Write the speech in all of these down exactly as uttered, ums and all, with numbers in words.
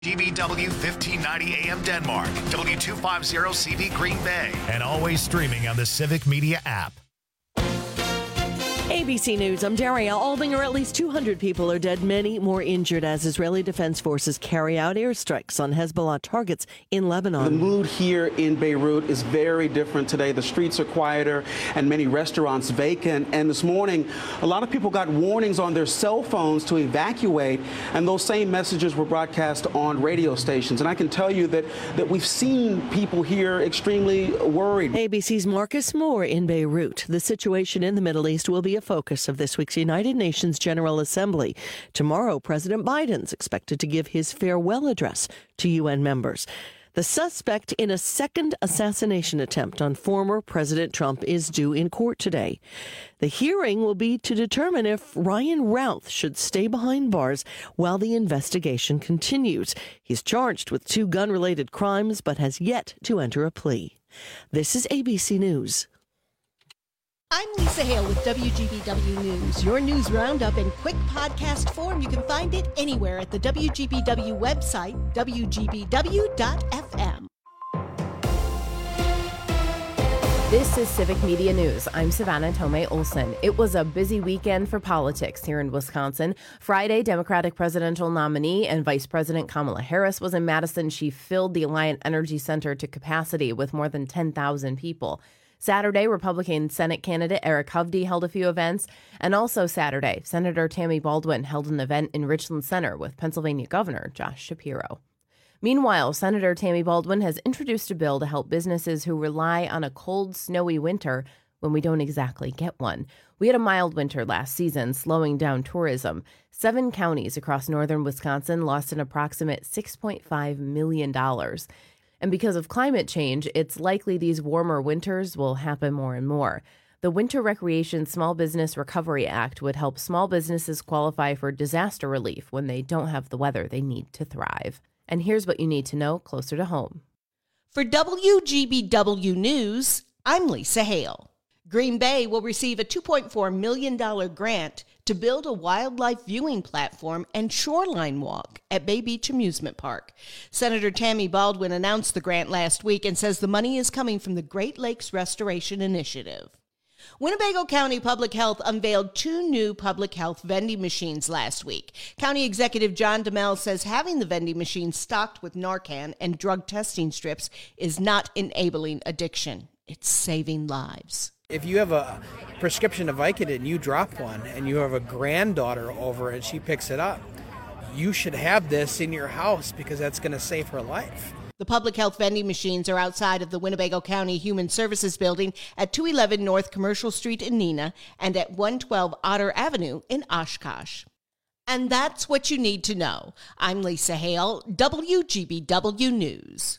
D B W fifteen ninety A M Denmark, W two fifty C V Green Bay, and always streaming on the Civic Media app. A B C News, I'm Daria Aldinger. At least two hundred people are dead, many more injured as Israeli Defense Forces carry out airstrikes on Hezbollah targets in Lebanon. The mood here in Beirut is very different today. The streets are quieter and many restaurants vacant. And this morning, a lot of people got warnings on their cell phones to evacuate, and those same messages were broadcast on radio stations. And I can tell you that, that we've seen people here extremely worried. A B C's Marcus Moore in Beirut. The situation in the Middle East will be a focus of this week's United Nations General Assembly. Tomorrow, President Biden's expected to give his farewell address to U N members. The suspect in a second assassination attempt on former President Trump is due in court today. The hearing will be to determine if Ryan Routh should stay behind bars while the investigation continues. He's charged with two gun-related crimes but has yet to enter a plea. This is A B C News. I'm Lisa Hale with W G B W News. Your news roundup in quick podcast form. You can find it anywhere at the W G B W website, W G B W dot F M. This is Civic Media News. I'm Savannah Tomei Olson. It was a busy weekend for politics here in Wisconsin. Friday, Democratic presidential nominee and Vice President Kamala Harris was in Madison. She filled the Alliant Energy Center to capacity with more than ten thousand people. Saturday, Republican Senate candidate Eric Hovde held a few events. And also Saturday, Senator Tammy Baldwin held an event in Richland Center with Pennsylvania Governor Josh Shapiro. Meanwhile, Senator Tammy Baldwin has introduced a bill to help businesses who rely on a cold, snowy winter when we don't exactly get one. We had a mild winter last season, slowing down tourism. Seven counties across northern Wisconsin lost an approximate six point five million dollars. And because of climate change, it's likely these warmer winters will happen more and more. The Winter Recreation Small Business Recovery Act would help small businesses qualify for disaster relief when they don't have the weather they need to thrive. And here's what you need to know closer to home. For W G B W News, I'm Lisa Hale. Green Bay will receive a two point four million dollars grant to build a wildlife viewing platform and shoreline walk at Bay Beach Amusement Park. Senator Tammy Baldwin announced the grant last week and says the money is coming from the Great Lakes Restoration Initiative. Winnebago County Public Health unveiled two new public health vending machines last week. County Executive John DeMel says having the vending machines stocked with Narcan and drug testing strips is not enabling addiction. It's saving lives. If you have a prescription of Vicodin and you drop one and you have a granddaughter over and she picks it up, you should have this in your house because that's going to save her life. The public health vending machines are outside of the Winnebago County Human Services Building at two eleven North Commercial Street in Neenah and at one twelve Otter Avenue in Oshkosh. And that's what you need to know. I'm Lisa Hale, W G B W News.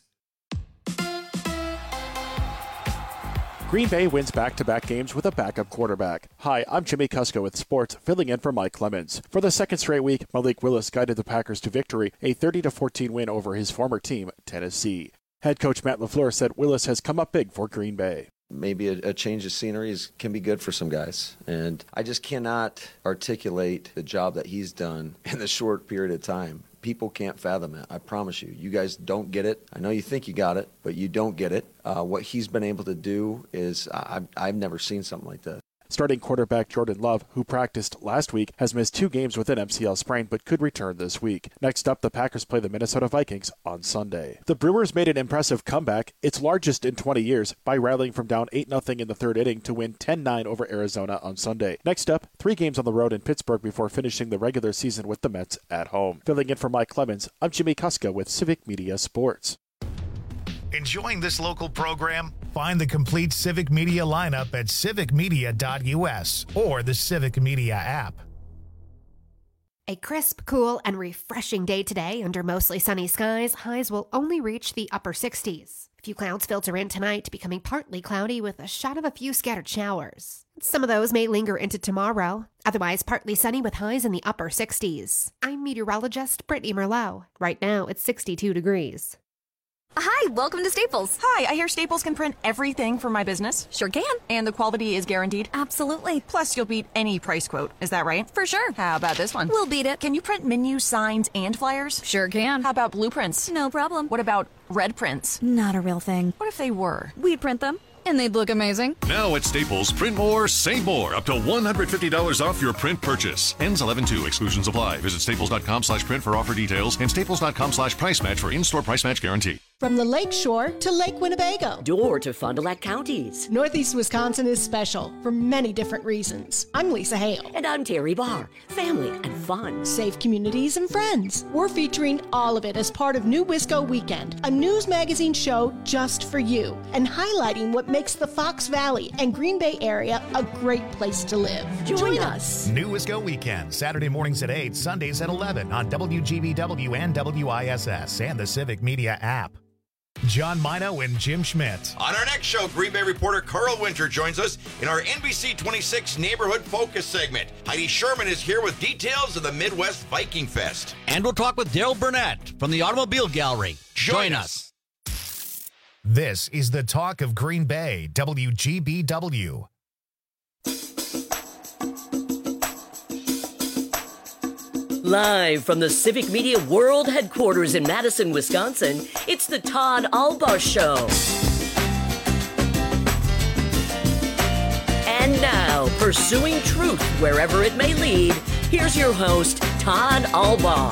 Green Bay wins back-to-back games with a backup quarterback. Hi, I'm Jimmy Kusko with sports, filling in for Mike Clemens. For the second straight week, Malik Willis guided the Packers to victory, a thirty to fourteen win over his former team, Tennessee. Head coach Matt LaFleur said Willis has come up big for Green Bay. Maybe a, a change of scenery is, can be good for some guys. And I just cannot articulate the job that he's done in the short period of time. People can't fathom it, I promise you. You guys don't get it. I know you think you got it, but you don't get it. Uh, what he's been able to do is, I've, I've never seen something like that. Starting quarterback Jordan Love, who practiced last week, has missed two games with an M C L sprain but could return this week. Next up, the Packers play the Minnesota Vikings on Sunday. The Brewers made an impressive comeback, its largest in twenty years, by rallying from down eight nothing in the third inning to win ten nine over Arizona on Sunday. Next up, three games on the road in Pittsburgh before finishing the regular season with the Mets at home. Filling in for Mike Clemens, I'm Jimmy Kuska with Civic Media Sports. Enjoying this local program? Find the complete Civic Media lineup at civic media dot U S or the Civic Media app. A crisp, cool, and refreshing day today under mostly sunny skies. Highs will only reach the upper sixties. A few clouds filter in tonight, becoming partly cloudy with a shot of a few scattered showers. Some of those may linger into tomorrow. Otherwise, partly sunny with highs in the upper sixties. I'm meteorologist Brittany Merlot. Right now, it's sixty-two degrees. Hi, welcome to Staples. Hi, I hear Staples can print everything for my business. Sure can. And the quality is guaranteed? Absolutely. Plus, you'll beat any price quote. Is that right? For sure. How about this one? We'll beat it. Can you print menus, signs, and flyers? Sure can. How about blueprints? No problem. What about red prints? Not a real thing. What if they were? We'd print them, and they'd look amazing. Now at Staples, print more, save more. Up to one hundred fifty dollars off your print purchase. Ends eleven two. Exclusions apply. Visit staples.com slash print for offer details and staples.com slash price match for in-store price match guarantee. From the Lake Shore to Lake Winnebago. Door to Fond du Lac counties. Northeast Wisconsin is special for many different reasons. I'm Lisa Hale. And I'm Terry Barr. Family and fun. Safe communities and friends. We're featuring all of it as part of New Wisco Weekend, a news magazine show just for you, and highlighting what makes the Fox Valley and Green Bay area a great place to live. Join, Join us. us. New Wisco Weekend, Saturday mornings at eight, Sundays at eleven on W G B W and W I S S and the Civic Media app. John Mino and Jim Schmidt. On our next show, Green Bay reporter Carl Winter joins us in our N B C twenty-six Neighborhood Focus segment. Heidi Sherman is here with details of the Midwest Viking Fest. And we'll talk with Daryl Burnett from the Automobile Gallery. Join, Join us. This is the talk of Green Bay, W G B W. Live from the Civic Media World Headquarters in Madison, Wisconsin, it's the Todd Albaugh Show. And now, pursuing truth wherever it may lead, here's your host, Todd Albaugh.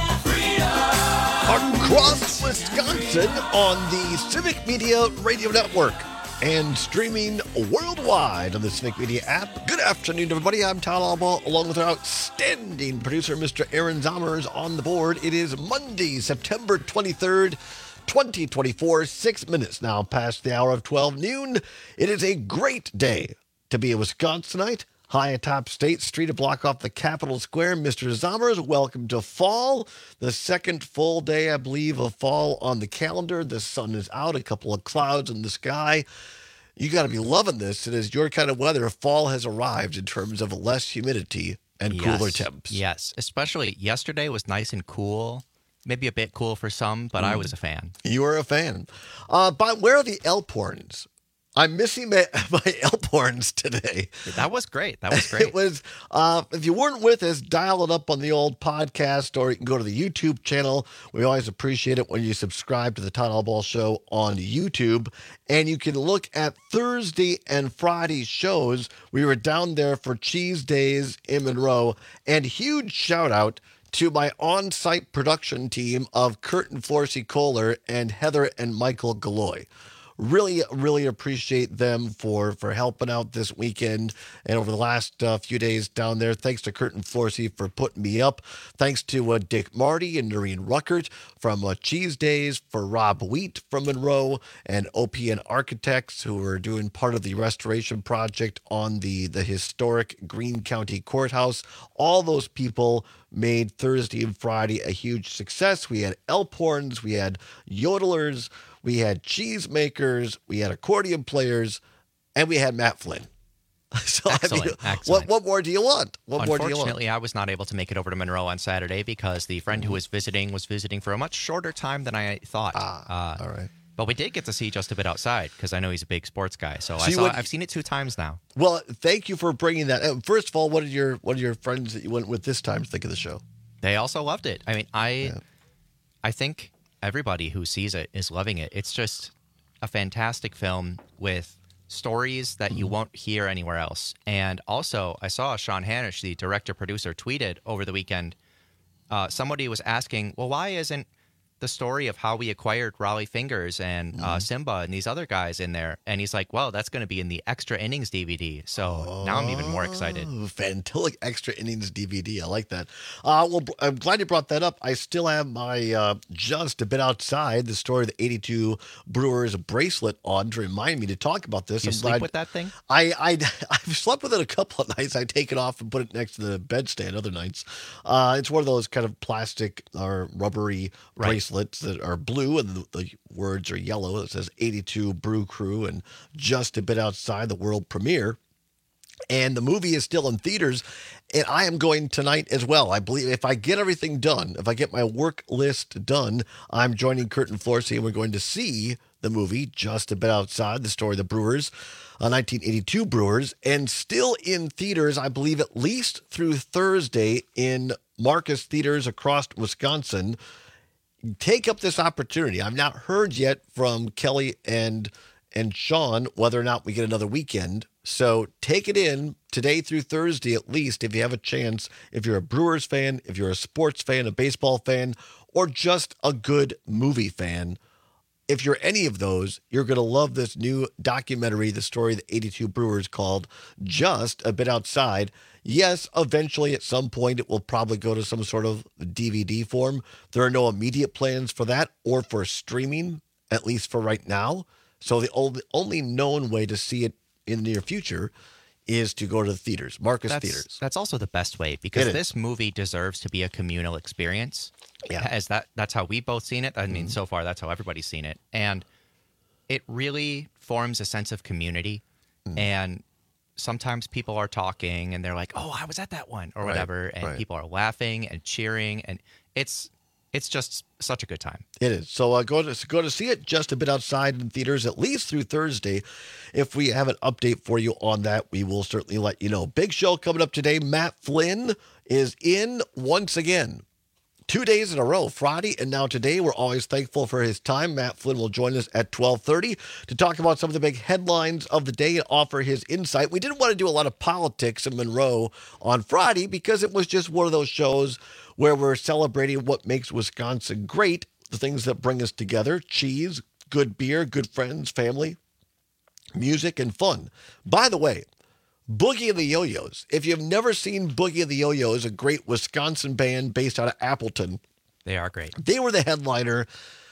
Across Wisconsin on the Civic Media Radio Network and streaming worldwide on the Civic Media app. Good afternoon, everybody. I'm Todd Albaugh, along with our outstanding producer, Mister Aaron Zommers, on the board. It is Monday, September twenty-third, twenty twenty-four, six minutes now past the hour of twelve noon. It is a great day to be a Wisconsinite. High atop State Street, a block off the Capitol Square. Mister Zommers, welcome to fall. The second full day, I believe, of fall on the calendar. The sun is out, a couple of clouds in the sky. You got to be loving this. It is your kind of weather. Fall has arrived in terms of less humidity and yes, cooler temps. Yes, especially yesterday was nice and cool. Maybe a bit cool for some, but mm. I was a fan. You were a fan. Uh, but where are the Elkhorns? I'm missing my, my Elkhorns today. That was great. That was great. It was, uh, if you weren't with us, dial it up on the old podcast, or you can go to the YouTube channel. We always appreciate it when you subscribe to the Todd Albaugh Show on YouTube. And you can look at Thursday and Friday shows. We were down there for Cheese Days in Monroe. And huge shout out to my on-site production team of Kurt and Florcy Kohler and Heather and Michael Galloy. Really, really appreciate them for, for helping out this weekend and over the last uh, few days down there. Thanks to Kurt and Florcy for putting me up. Thanks to uh, Dick Marty and Noreen Ruckert from uh, Cheese Days, for Rob Wheat from Monroe, and O P N Architects, who are doing part of the restoration project on the, the historic Greene County Courthouse. All those people made Thursday and Friday a huge success. We had Elkhorns, we had yodelers, we had cheese makers, we had accordion players, and we had Matt Flynn. So, excellent, I mean, excellent. What, what more do you want? What more do you want? Unfortunately, I was not able to make it over to Monroe on Saturday because the friend who was visiting was visiting for a much shorter time than I thought. Ah, uh, all right. But we did get to see just a bit outside because I know he's a big sports guy. So, so I saw, went, I've seen it two times now. Well, thank you for bringing that. First of all, what did your what did your friends that you went with this time think of the show? They also loved it. I mean, I, yeah. I think everybody who sees it is loving it. It's just a fantastic film with stories that you won't hear anywhere else. And also, I saw Sean Hanish, the director-producer, tweeted over the weekend, uh, somebody was asking, well, why isn't the story of how we acquired Raleigh Fingers and uh, Simba and these other guys in there? And he's like, well, that's going to be in the Extra Innings D V D. So oh, now I'm even more excited. Fantastic Extra Innings D V D. I like that. Uh, well, I'm glad you brought that up. I still have my uh, Just a Bit Outside, the story of the eighty-two Brewers bracelet on to remind me to talk about this. You I'm sleep glad, with that thing? I, I, I've slept with it a couple of nights. I take it off and put it next to the bedstand other nights. Uh, it's one of those kind of plastic or rubbery right. bracelets that are blue and the, the words are yellow. It says eighty-two Brew Crew and Just a Bit Outside, the world premiere. And the movie is still in theaters, and I am going tonight as well. I believe if I get everything done, if I get my work list done, I'm joining Kurt and Florcy, and we're going to see the movie Just a Bit Outside, the story of the Brewers, uh, nineteen eighty-two Brewers, and still in theaters, I believe, at least through Thursday in Marcus Theaters across Wisconsin. Take up this opportunity. I've not heard yet from Kelly and and Sean whether or not we get another weekend. So take it in today through Thursday, at least, if you have a chance, if you're a Brewers fan, if you're a sports fan, a baseball fan, or just a good movie fan. If you're any of those, you're going to love this new documentary, the story of the eighty-two Brewers, called Just a Bit Outside. Yes, eventually at some point it will probably go to some sort of D V D form. There are no immediate plans for that or for streaming, at least for right now. So the only known way to see it in the near future is to go to the theaters, Marcus that's, Theaters. That's also the best way, because this movie deserves to be a communal experience. Yeah. As that that's how we've both seen it. I mean, Mm-hmm. so far that's how everybody's seen it. And it really forms a sense of community. Mm. And sometimes people are talking and they're like, "Oh, I was at that one," or Right, whatever, and right. people are laughing and cheering, and it's it's just such a good time. It is. So uh, go to go to see it Just a Bit Outside in theaters at least through Thursday. If we have an update for you on that, we will certainly let you know. Big show coming up today. Matt Flynn is in once again. Two days in a row, Friday and now today. We're always thankful for his time. Matt Flynn will join us at twelve thirty to talk about some of the big headlines of the day and offer his insight. We didn't want to do a lot of politics in Monroe on Friday because it was just one of those shows where we're celebrating what makes Wisconsin great, the things that bring us together: cheese, good beer, good friends, family, music, and fun. By the way, Boogie and the Yo-Yos. If you've never seen Boogie and the Yo-Yos, a great Wisconsin band based out of Appleton. They are great. They were the headliner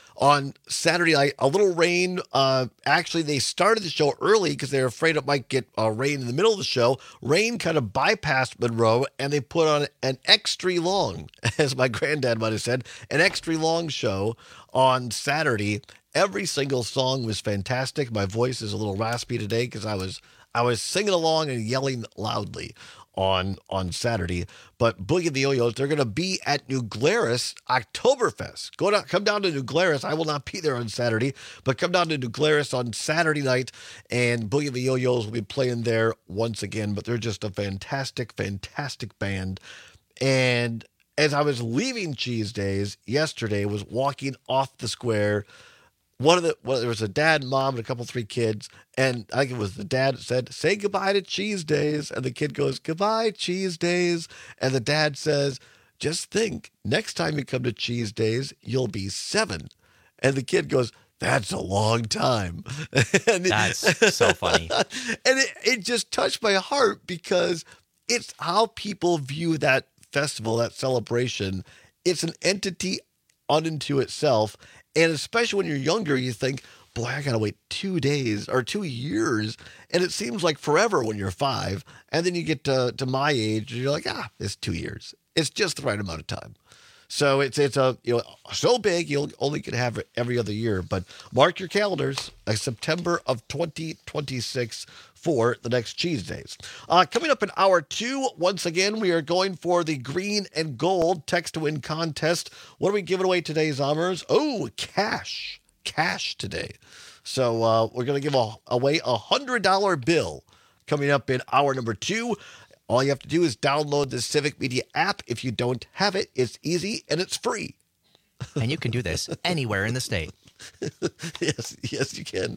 on Saturday night. A little rain. Uh, actually, they started the show early because they were afraid it might get uh, rain in the middle of the show. Rain kind of bypassed Monroe, and they put on an extra long, as my granddad might have said, an extra long show on Saturday. Every single song was fantastic. My voice is a little raspy today because I was I was singing along and yelling loudly on on Saturday. But Boogie and the Yo-Yos, they're going to be at New Glarus Oktoberfest. Go down, come down to New Glarus. I will not be there on Saturday, but come down to New Glarus on Saturday night, and Boogie and the Yo-Yos will be playing there once again. But they're just a fantastic, fantastic band. And as I was leaving Cheese Days yesterday, was walking off the square. One of the well, there was a dad, mom, and a couple, three kids, and I think it was the dad that said, "Say goodbye to Cheese Days," and the kid goes, "Goodbye, Cheese Days," and the dad says, "Just think, next time you come to Cheese Days, you'll be seven," and the kid goes, "That's a long time." and That's so funny, and it, it just touched my heart because it's how people view that festival, that celebration. It's an entity unto itself. And especially when you're younger, you think, boy, I got to wait two days or two years. And it seems like forever when you're five. And then you get to, to my age and you're like, ah, it's two years. It's just the right amount of time. So it's it's a you know so big you'll only can have it every other year. But mark your calendars, like September of twenty twenty-six for the next Cheese Days. Uh, coming up in hour two, once again, we are going for the green and gold text to win contest. What are we giving away today, Zommers? Oh, cash, cash today. So uh, we're going to give a, away a one hundred dollar bill coming up in hour number two. All you have to do is download the Civic Media app. If you don't have it, it's easy and it's free. And you can do this anywhere in the state. yes, yes, you can.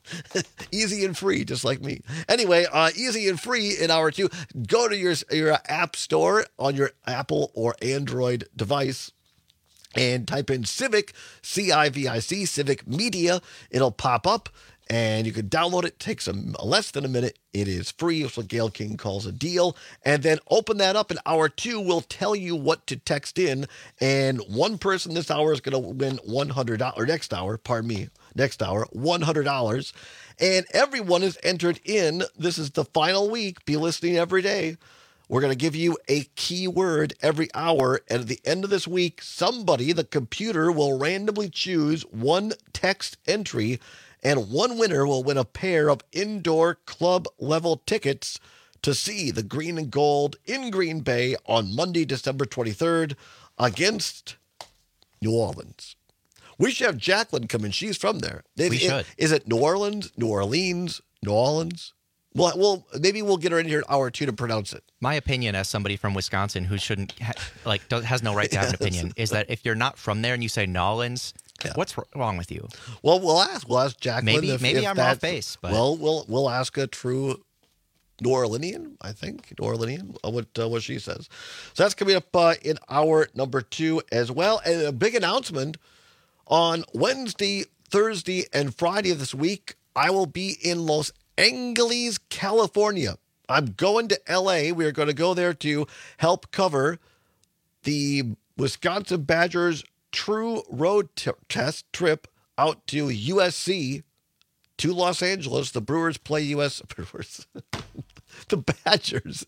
Easy and free, just like me. Anyway, uh, easy and free in hour two. Go to your, your app store on your Apple or Android device and type in Civic, C I V I C, Civic Media. It'll pop up. And you can download it. It takes a, less than a minute. It is free. It's what Gail King calls a deal. And then open that up in hour two. We'll tell you what to text in. And one person this hour is going to win one hundred dollars. Or next hour, pardon me, next hour, one hundred dollars. And everyone is entered in. This is the final week. Be listening every day. We're going to give you a keyword every hour. And at the end of this week, somebody, the computer, will randomly choose one text entry. And one winner will win a pair of indoor club level tickets to see the green and gold in Green Bay on Monday, December twenty-third against New Orleans. We should have Jacqueline come in. She's from there. We It- should. Is it New Orleans, New Orleans, New Orleans? Well, well, maybe we'll get her in here an hour or two to pronounce it. My opinion, as somebody from Wisconsin who shouldn't, ha- like, does, has no right to have an opinion, is that if you're not from there and you say Nolans, what's wr- wrong with you? Well, we'll ask. We'll ask Jacqueline. Maybe- if, maybe if I'm that's- off base, but- well, we'll we'll ask a true New Orleanian, I think, New Orleanian, uh, what uh, what she says. So that's coming up uh, in hour number two as well, and a big announcement on Wednesday, Thursday, and Friday of this week. I will be in Los Angeles, California. I'm going to L A. We are going to go there to help cover the Wisconsin Badgers true road t- test trip out to U S C to Los Angeles. The Brewers play U S Brewers. The Badgers.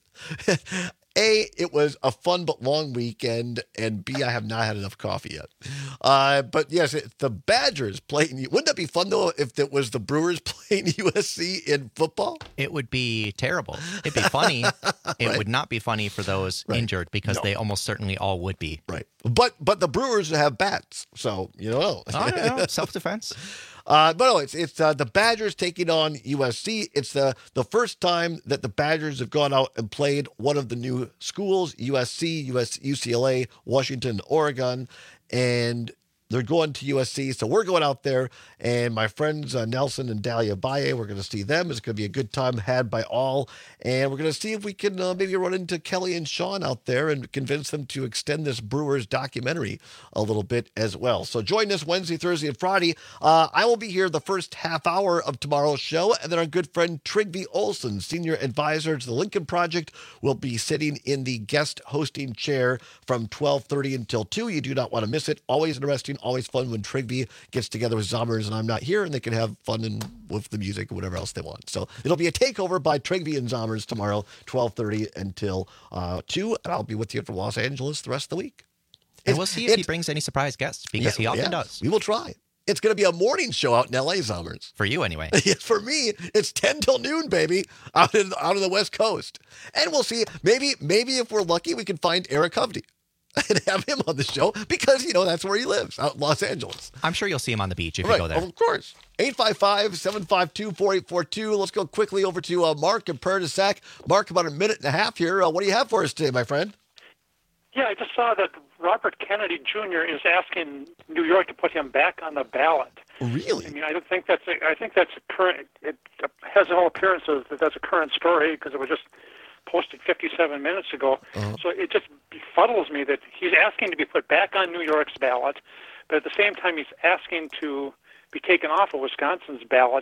A, it was a fun but long weekend, and B, I have not had enough coffee yet. Uh, but yes, it, the Badgers playing. Wouldn't that be fun though if it was the Brewers playing U S C in football? It would be terrible. It'd be funny. It Right. would not be funny for those Right. injured because No. they almost certainly all would be. Right. But but the Brewers have bats, so you know. I don't know. Self-defense. Uh, but no, it's it's uh, the Badgers taking on U S C. It's the the first time that the Badgers have gone out and played one of the new schools: U S C, U S, U C L A, Washington, Oregon, and they're going to U S C. So we're going out there, and my friends uh, Nelson and Dahlia Baye, we're going to see them. It's going to be a good time had by all, and we're going to see if we can uh, maybe run into Kelly and Sean out there and convince them to extend this Brewers documentary a little bit as well. So join us Wednesday, Thursday, and Friday. Uh, I will be here the first half hour of tomorrow's show, and then our good friend Trygve Olsen, senior advisor to the Lincoln Project, will be sitting in the guest hosting chair from twelve thirty until two. You do not want to miss it. Always interesting, always fun when Trygve gets together with Zommers and I'm not here, and they can have fun and with the music or whatever else they want. So it'll be a takeover by Trygve and Zommers tomorrow, twelve thirty until uh, two, and I'll be with you from Los Angeles the rest of the week. And It's- we'll see if he it's- brings any surprise guests because Yeah, he often yeah, does. We will try. It's going to be a morning show out in L A, Zommers. For you, anyway. Yes, for me, it's ten till noon, baby, out in out on the West Coast. And we'll see. Maybe maybe if we're lucky, we can find Eric Hovde and have him on the show because, you know, that's where he lives, out in Los Angeles. I'm sure you'll see him on the beach if Right, you go there. of course. eight five five, seven five two, four eight four two. Let's go quickly over to uh, Mark in Prairie du Sac. Mark, about a minute and a half here. Uh, what do you have for us today, my friend? Yeah, I just saw that Robert Kennedy Junior is asking New York to put him back on the ballot. Really? I mean, I don't think that's a, I think that's a current. It has all appearances that that's a current story because it was just posted fifty-seven minutes ago. Uh-huh. So it just befuddles me that he's asking to be put back on New York's ballot, but at the same time he's asking to be taken off of Wisconsin's ballot.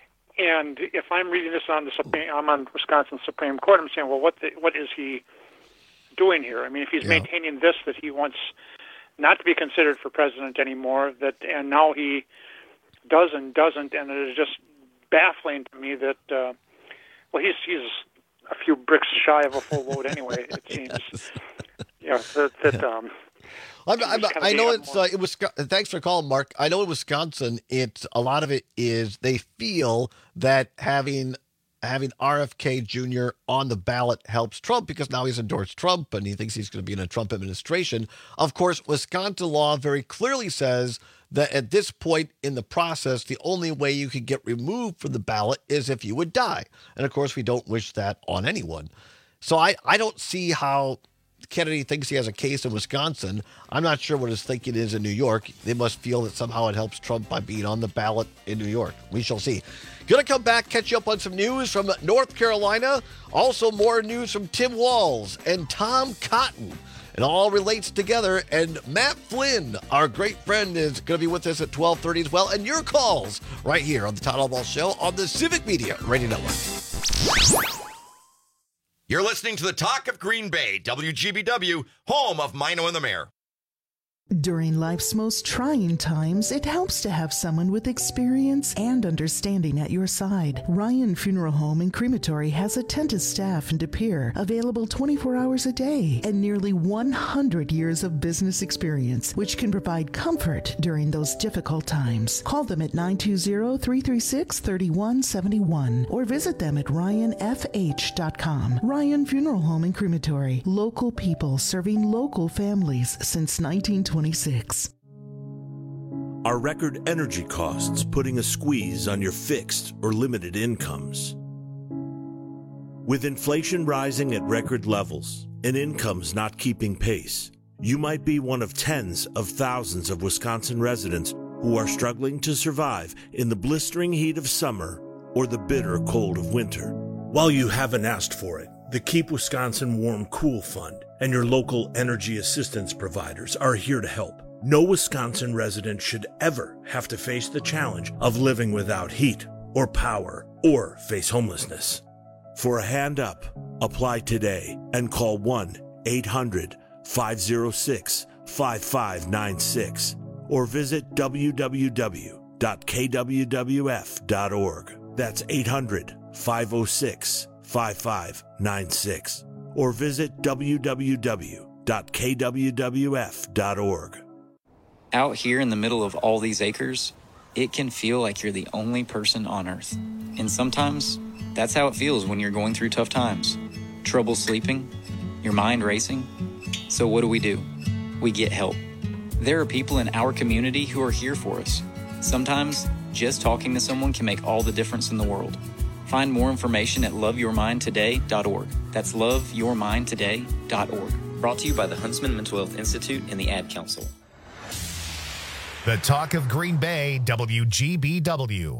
And if I'm reading this on the Supreme, I'm on Wisconsin Supreme Court. I'm saying, well, what the, what is he doing here? I mean, if he's Yeah. maintaining this, that he wants not to be considered for president anymore, that and now he does and doesn't, and it is just baffling to me that uh, well, he's he's a few bricks shy of a full vote anyway. It seems, yeah, that, that um. I'm, I'm, just kinda I know being it's uh, it was. Thanks for calling, Mark. I know in Wisconsin, it's a lot of it is they feel that having having R F K Junior on the ballot helps Trump because now he's endorsed Trump and he thinks he's going to be in a Trump administration. Of course, Wisconsin law very clearly says that at this point in the process, the only way you could get removed from the ballot is if you would die. And of course, we don't wish that on anyone. So I, I don't see how Kennedy thinks he has a case in Wisconsin. I'm not sure what his thinking is in New York. They must feel that somehow it helps Trump by being on the ballot in New York. We shall see. Going to come back, catch you up on some news from North Carolina. Also more news from Tim Walz and Tom Cotton. It all relates together. And Matt Flynn, our great friend, is going to be with us at twelve thirty as well. And your calls right here on the Todd Albaugh Show on the Civic Media Radio Network. You're listening to the Talk of Green Bay, W G B W, home of Mino and the Mayor. During life's most trying times, it helps to have someone with experience and understanding at your side. Ryan Funeral Home and Crematory has attentive staff in De Pere, available twenty-four hours a day, and nearly one hundred years of business experience, which can provide comfort during those difficult times. Call them at nine two zero, three three six, three one seven one or visit them at ryan f h dot com. Ryan Funeral Home and Crematory, local people serving local families since nineteen twenty-six. Are record energy costs putting a squeeze on your fixed or limited incomes? With inflation rising at record levels and incomes not keeping pace, you might be one of tens of thousands of Wisconsin residents who are struggling to survive in the blistering heat of summer or the bitter cold of winter. While you haven't asked for it, the Keep Wisconsin Warm Cool Fund and your local energy assistance providers are here to help. No Wisconsin resident should ever have to face the challenge of living without heat or power or face homelessness. For a hand up, apply today and call one eight hundred, five oh six, five five nine six or visit w w w dot k w w f dot org. That's eight hundred, five oh six, five five nine six or visit w w w dot k w w f dot org. Out here in the middle of all these acres, it can feel like you're the only person on Earth. And sometimes, that's how it feels when you're going through tough times. Trouble sleeping, your mind racing. So what do we do? We get help. There are people in our community who are here for us. Sometimes, just talking to someone can make all the difference in the world. Find more information at love your mind today dot org. That's love your mind today dot org. Brought to you by the Huntsman Mental Health Institute and the Ad Council. The Talk of Green Bay, W G B W.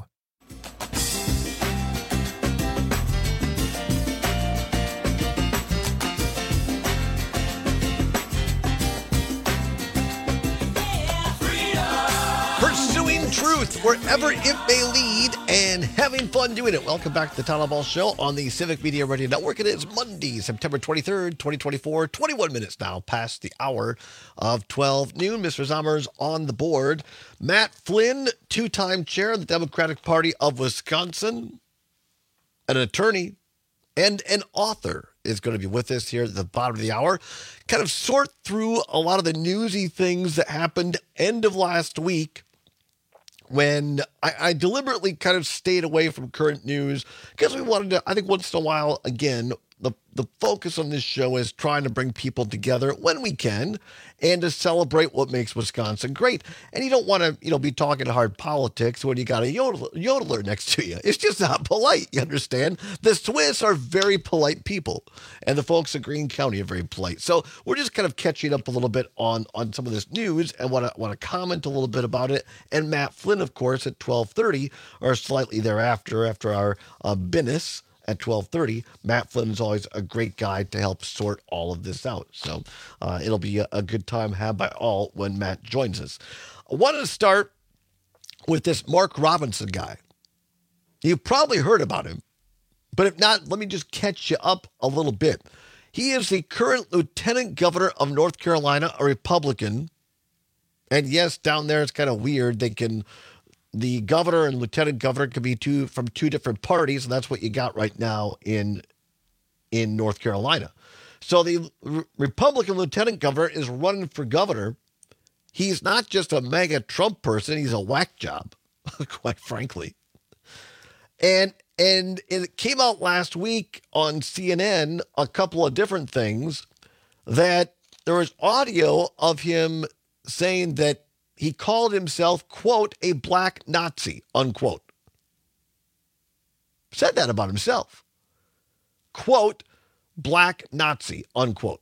Pursuing truth wherever it may lead and having fun doing it. Welcome back to the Town Hall Ball Show on the Civic Media Radio Network. It is Monday, September twenty-third, twenty twenty-four, twenty-one minutes now past the hour of twelve noon. Mister Zommer's on the board. Matt Flynn, two-time chair of the Democratic Party of Wisconsin, an attorney and an author, is going to be with us here at the bottom of the hour. Kind of sort through a lot of the newsy things that happened end of last week, when I, I deliberately kind of stayed away from current news because we wanted to, I think once in a while, again, the, the focus on this show is trying to bring people together when we can and to celebrate what makes Wisconsin great. And you don't want to, you know, be talking hard politics when you got a yodel, yodeler next to you. It's just not polite, you understand? The Swiss are very polite people, and the folks in Greene County are very polite. So we're just kind of catching up a little bit on, on some of this news and want to want to comment a little bit about it. And Matt Flynn, of course, at twelve thirty or slightly thereafter, after our uh, business at twelve thirty. Matt Flynn is always a great guy to help sort all of this out. So uh, it'll be a, a good time had by all when Matt joins us. I wanted to start with this Mark Robinson guy. You've probably heard about him, but if not, let me just catch you up a little bit. He is the current lieutenant governor of North Carolina, a Republican. And yes, down there it's kind of weird. They can... The governor and lieutenant governor could be two from two different parties, and that's what you got right now in in North Carolina. So the R- Republican lieutenant governor is running for governor. He's not just a mega Trump person; he's a whack job, quite frankly. And and it came out last week on C N N, a couple of different things, that there was audio of him saying that he called himself, quote, a black Nazi, unquote. Said that about himself. Quote, black Nazi, unquote.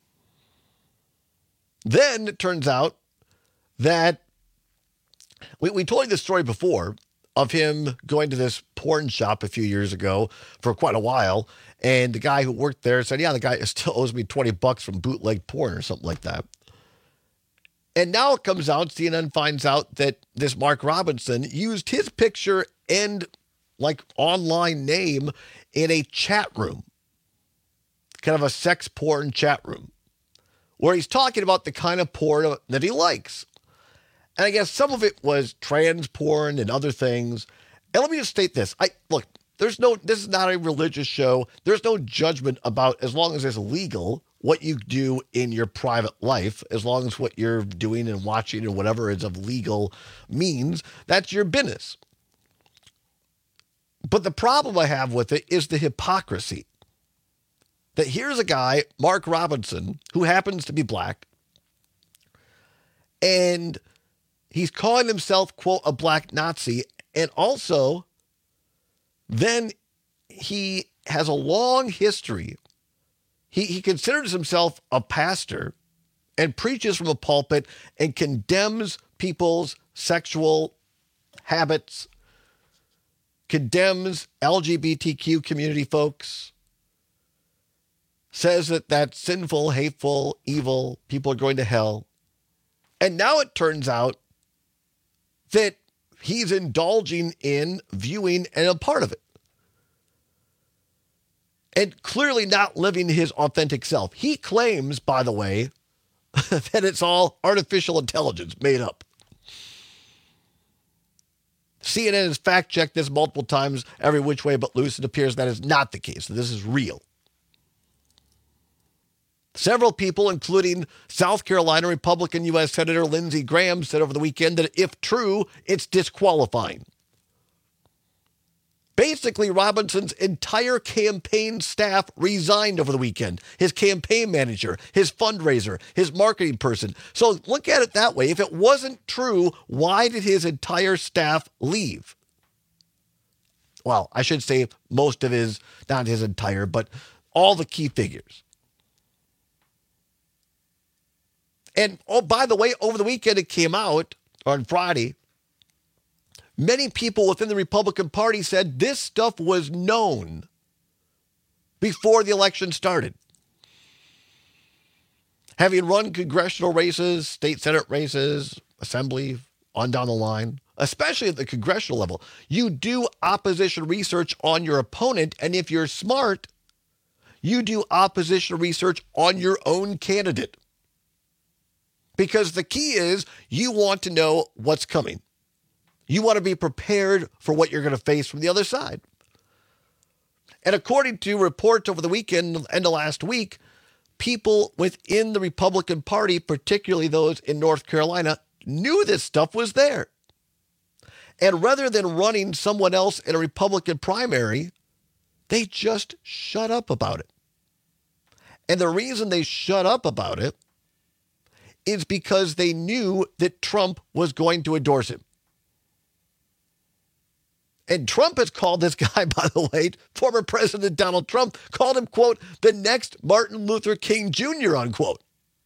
Then it turns out that we, we told you this story before of him going to this porn shop a few years ago for quite a while. And the guy who worked there said, yeah, the guy still owes me twenty bucks from bootleg porn or something like that. And now it comes out, C N N finds out that this Mark Robinson used his picture and like online name in a chat room, kind of a sex porn chat room, where he's talking about the kind of porn that he likes. And I guess some of it was trans porn and other things. And let me just state this. I look, there's no, this is not a religious show. There's no judgment about, as long as it's legal, what you do in your private life, as long as what you're doing and watching and whatever is of legal means, that's your business. But the problem I have with it is the hypocrisy. That here's a guy, Mark Robinson, who happens to be black, and he's calling himself, quote, a black Nazi, and also then he has a long history. He, he considers himself a pastor and preaches from a pulpit and condemns people's sexual habits, condemns L G B T Q community folks, says that that's sinful, hateful, evil, people are going to hell. And now it turns out that he's indulging in viewing and a part of it. And clearly not living his authentic self. He claims, by the way, that it's all artificial intelligence made up. C N N has fact-checked this multiple times, every which way but loose. It appears that is not the case. This is real. Several people, including South Carolina Republican U S Senator Lindsey Graham, said over the weekend that if true, it's disqualifying. Basically, Robinson's entire campaign staff resigned over the weekend. His campaign manager, his fundraiser, his marketing person. So look at it that way. If it wasn't true, why did his entire staff leave? Well, I should say most of his, not his entire, but all the key figures. And, oh, by the way, over the weekend it came out, on Friday, many people within the Republican Party said this stuff was known before the election started. Having run congressional races, state Senate races, assembly, on down the line, especially at the congressional level, you do opposition research on your opponent, and if you're smart, you do opposition research on your own candidate. Because the key is you want to know what's coming. You want to be prepared for what you're going to face from the other side. And according to reports over the weekend and the last week, people within the Republican Party, particularly those in North Carolina, knew this stuff was there. And rather than running someone else in a Republican primary, they just shut up about it. And the reason they shut up about it is because they knew that Trump was going to endorse him. And Trump has called this guy, by the way, former President Donald Trump, called him, quote, the next Martin Luther King Junior, unquote.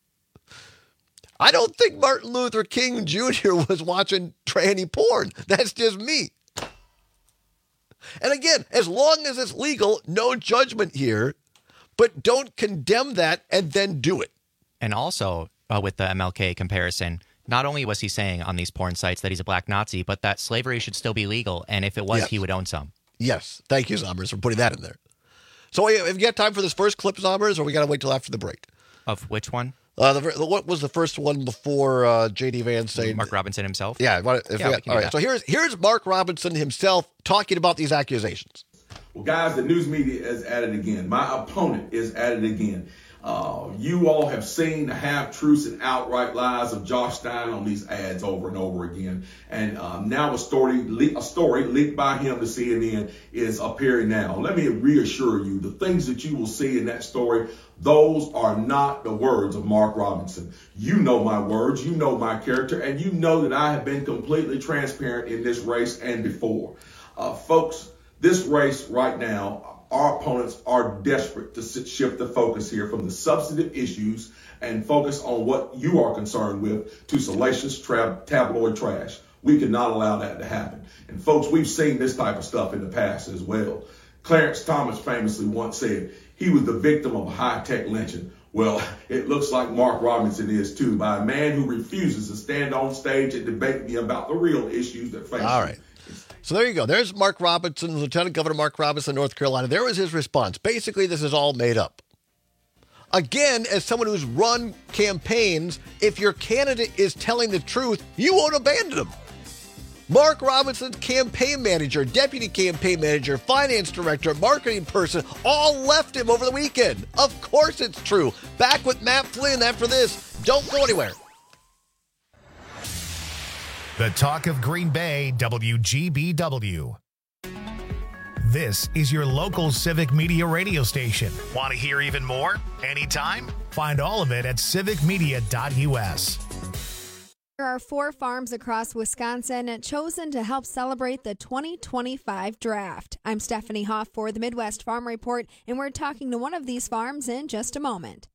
I don't think Martin Luther King Junior was watching tranny porn. That's just me. And again, as long as it's legal, no judgment here, but don't condemn that and then do it. And also, uh, with the M L K comparison, not only was he saying on these porn sites that he's a black Nazi, but that slavery should still be legal. And if it was, yes, he would own some. Yes. Thank you, Zombers, for putting that in there. So have you got time for this first clip, Zombers, or we got to wait till after the break? Of which one? Uh, the, what was the first one before uh, J D Vance saying... Mark Robinson himself? Yeah. If yeah we got, all right. So here's, here's Mark Robinson himself talking about these accusations. Well, guys, the news media is at it again. My opponent is at it again. Uh, you all have seen the half-truths and outright lies of Josh Stein on these ads over and over again. And uh, now a story, a story leaked by him to C N N is appearing now. Let me reassure you, the things that you will see in that story, those are not the words of Mark Robinson. You know my words, you know my character, and you know that I have been completely transparent in this race and before. Uh, folks, this race right now, our opponents are desperate to shift the focus here from the substantive issues and focus on what you are concerned with to salacious tra- tabloid trash. We cannot allow that to happen. And folks, we've seen this type of stuff in the past as well. Clarence Thomas famously once said he was the victim of a high-tech lynching. Well, it looks like Mark Robinson is too, by a man who refuses to stand on stage and debate me about the real issues that face All him. right. So there you go. There's Mark Robinson, Lieutenant Governor Mark Robinson, North Carolina. There was his response. Basically, this is all made up. Again, as someone who's run campaigns, if your candidate is telling the truth, you won't abandon them. Mark Robinson's campaign manager, deputy campaign manager, finance director, marketing person, all left him over the weekend. Of course it's true. Back with Matt Flynn after this. Don't go anywhere. The talk of Green Bay, W G B W. This is your local civic media radio station. Want to hear even more? Anytime? Find all of it at civic media dot U S. There are four farms across Wisconsin chosen to help celebrate the twenty twenty-five draft. I'm Stephanie Hoff for the Midwest Farm Report, and we're talking to one of these farms in just a moment.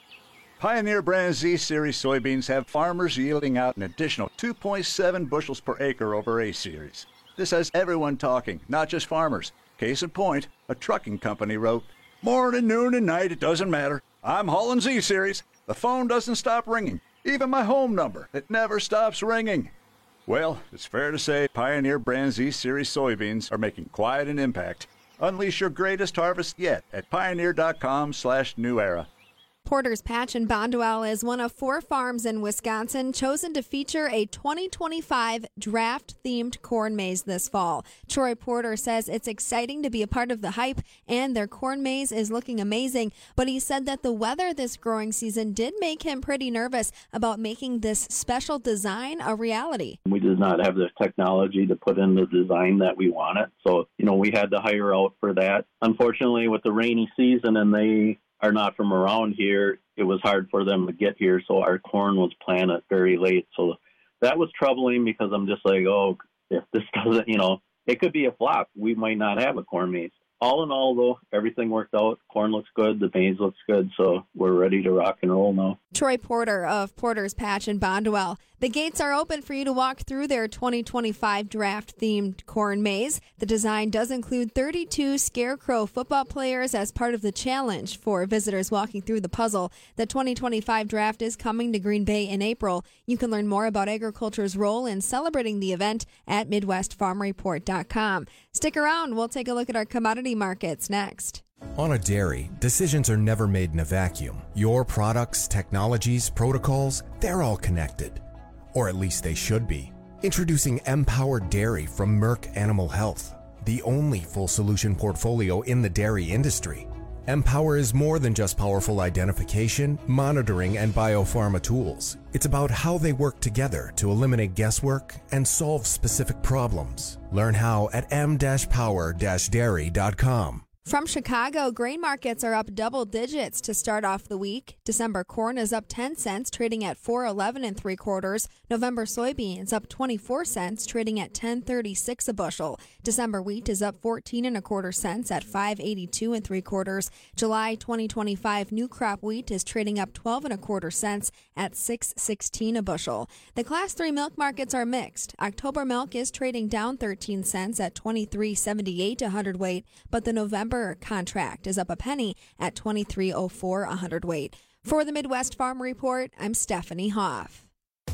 Pioneer brand Z-Series soybeans have farmers yielding out an additional two point seven bushels per acre over A-Series. This has everyone talking, not just farmers. Case in point, a trucking company wrote, "Morning, noon, and night, it doesn't matter. I'm hauling Z-Series. The phone doesn't stop ringing. Even my home number, it never stops ringing." Well, it's fair to say Pioneer brand Z-Series soybeans are making quite an impact. Unleash your greatest harvest yet at pioneer.com slash new era. Porter's Patch in Bondwell is one of four farms in Wisconsin chosen to feature a twenty twenty-five draft-themed corn maze this fall. Troy Porter says it's exciting to be a part of the hype, and their corn maze is looking amazing, but he said that the weather this growing season did make him pretty nervous about making this special design a reality. We did not have the technology to put in the design that we wanted, so, you know, we had to hire out for that. Unfortunately, with the rainy season and they are not from around here, it was hard for them to get here, so our corn was planted very late. So that was troubling because I'm just like, oh, if this doesn't, you know, it could be a flop. We might not have a corn maze. All in all, though, everything worked out. Corn looks good. The maze looks good, so we're ready to rock and roll now. Troy Porter of Porter's Patch in Bondwell. The gates are open for you to walk through their twenty twenty-five draft-themed corn maze. The design does include thirty-two Scarecrow football players as part of the challenge for visitors walking through the puzzle. The twenty twenty-five draft is coming to Green Bay in April. You can learn more about agriculture's role in celebrating the event at midwest farm report dot com. Stick around. We'll take a look at our commodity markets next. On a dairy, decisions are never made in a vacuum. Your products, technologies, protocols, they're all connected. Or at least they should be. Introducing Empowered Dairy from Merck Animal Health, the only full solution portfolio in the dairy industry. Empower is more than just powerful identification, monitoring, and biopharma tools. It's about how they work together to eliminate guesswork and solve specific problems. Learn how at m dash power dash dairy dot com. From Chicago, grain markets are up double digits to start off the week. December corn is up ten cents, trading at four eleven and three quarters. November soybeans up twenty-four cents, trading at ten thirty-six a bushel. December wheat is up fourteen and a quarter cents at five eighty-two and three quarters. July twenty twenty-five new crop wheat is trading up twelve and a quarter cents at six sixteen a bushel. The class three milk markets are mixed. October milk is trading down thirteen cents at twenty-three seventy-eight a hundredweight, but the November contract is up a penny at twenty-three oh four a hundredweight. For the Midwest Farm Report, I'm Stephanie Hoff.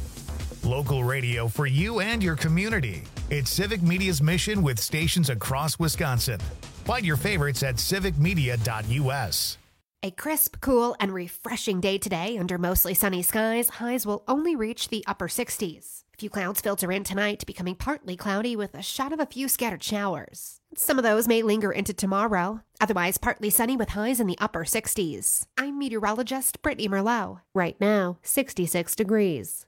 Local radio for you and your community. It's Civic Media's mission with stations across Wisconsin. Find your favorites at civic media dot U S. A crisp, cool, and refreshing day today under mostly sunny skies. Highs will only reach the upper sixties. A few clouds filter in tonight, becoming partly cloudy with a shot of a few scattered showers. Some of those may linger into tomorrow. Otherwise, partly sunny with highs in the upper sixties. I'm meteorologist Brittany Merlot. Right now, sixty-six degrees.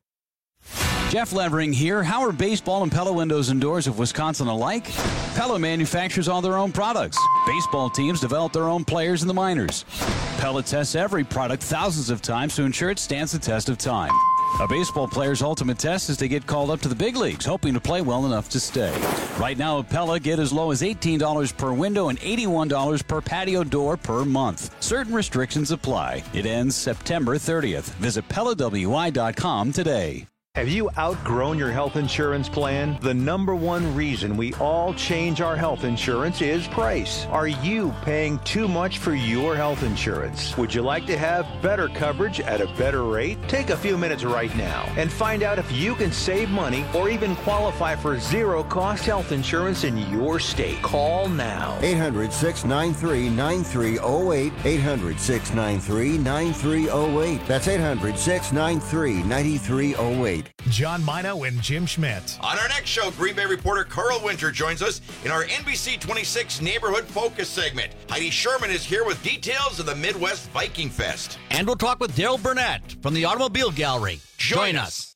Jeff Levering here. How are baseball and Pella windows and doors of Wisconsin alike? Pella manufactures all their own products. Baseball teams develop their own players in the minors. Pella tests every product thousands of times to ensure it stands the test of time. A baseball player's ultimate test is to get called up to the big leagues, hoping to play well enough to stay. Right now at Pella, get as low as eighteen dollars per window and eighty-one dollars per patio door per month. Certain restrictions apply. It ends September thirtieth. Visit Pella W I dot com today. Have you outgrown your health insurance plan? The number one reason we all change our health insurance is price. Are you paying too much for your health insurance? Would you like to have better coverage at a better rate? Take a few minutes right now and find out if you can save money or even qualify for zero-cost health insurance in your state. Call now. eight hundred, six nine three, nine three zero eight. eight hundred, six nine three, nine three zero eight. That's eight hundred, six nine three, nine three zero eight. John Mino and Jim Schmidt. On our next show, Green Bay reporter Carl Winter joins us in our N B C twenty-six Neighborhood Focus segment. Heidi Sherman is here with details of the Midwest Viking Fest. And we'll talk with Daryl Burnett from the Automobile Gallery. Join, Join us.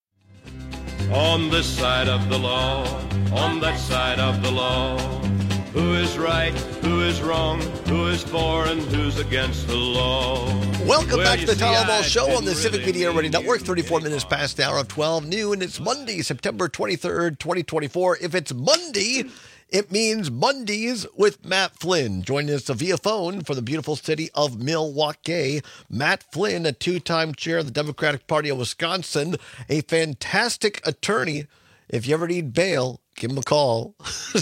On this side of the law, on that side of the law, who is right, who is wrong, who is for and who's against the law? Welcome Well, back to you the see, Town Hall I Show on didn't the Civic really Media Radio mean Network, thirty-four minutes past the hour of twelve noon. It's Monday, September twenty-third, twenty twenty-four. If it's Monday, it means Mondays with Matt Flynn. Joining us via phone from the beautiful city of Milwaukee. Matt Flynn, a two-time chair of the Democratic Party of Wisconsin, a fantastic attorney. If you ever need bail, give him a call.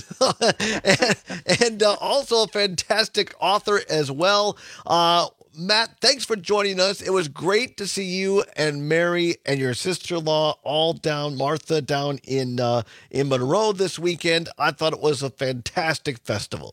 and and uh, also a fantastic author as well. Uh, Matt, thanks for joining us. It was great to see you and Mary and your sister-in-law all down, Martha, down in uh, in Monroe this weekend. I thought it was a fantastic festival.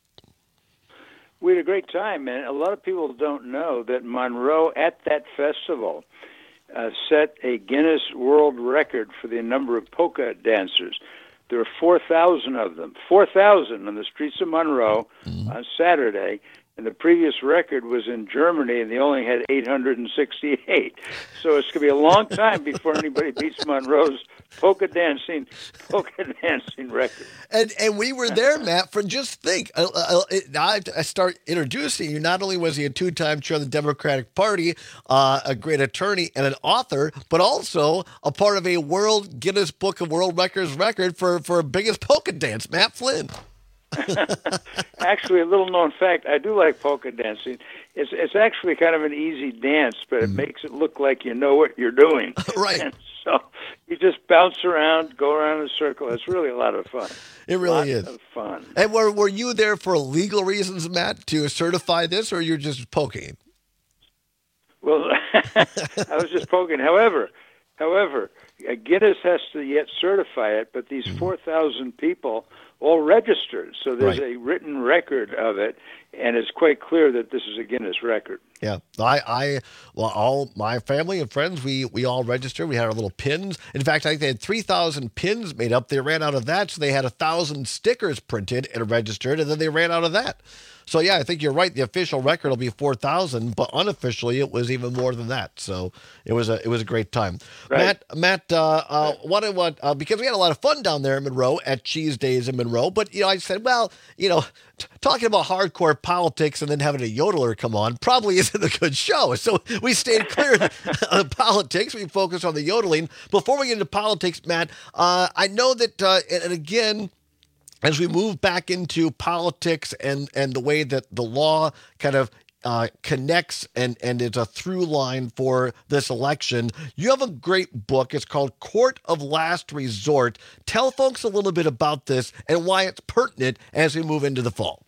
We had a great time, and a lot of people don't know that Monroe at that festival uh, set a Guinness World Record for the number of polka dancers. There were four thousand of them, four thousand on the streets of Monroe mm-hmm. on Saturday. And the previous record was in Germany, and they only had eight hundred sixty-eight. So it's going to be a long time before anybody beats Monroe's polka dancing polka dancing record. And and we were there, Matt, for just think. Uh, uh, I, I start introducing you. Not only was he a two-time chair of the Democratic Party, uh, a great attorney and an author, but also a part of a World Guinness Book of World Records record for, for biggest polka dance, Matt Flynn. Actually, a little known fact, I do like polka dancing. It's it's actually kind of an easy dance, but it mm. makes it look like you know what you're doing. Right. And so you just bounce around, go around in a circle. It's really a lot of fun. It really Lots is. of fun. And were were you there for legal reasons, Matt, to certify this, or you're just poking? Well, I was just poking. However, however, Guinness has to yet certify it, but these mm. four thousand people all registered, so there's right. a written record of it, and it's quite clear that this is a Guinness record. Yeah, I, I, well, all my family and friends, we we all registered. We had our little pins. In fact, I think they had three thousand pins made up. They ran out of that, so they had a thousand stickers printed and registered, and then they ran out of that. So yeah, I think you're right. The official record will be four thousand, but unofficially it was even more than that. So it was a it was a great time. Right. Matt, Matt, uh, uh, what I want uh, because we had a lot of fun down there in Monroe at Cheese Days in Monroe. But you know, I said, well, you know, t- talking about hardcore politics and then having a yodeler come on probably isn't a good show. So we stayed clear of politics. We focused on the yodeling. Before we get into politics, Matt, uh, I know that, uh, and, and again. As we move back into politics and, and the way that the law kind of uh, connects and, and is a through line for this election, you have a great book. It's called Court of Last Resort. Tell folks a little bit about this and why it's pertinent as we move into the fall.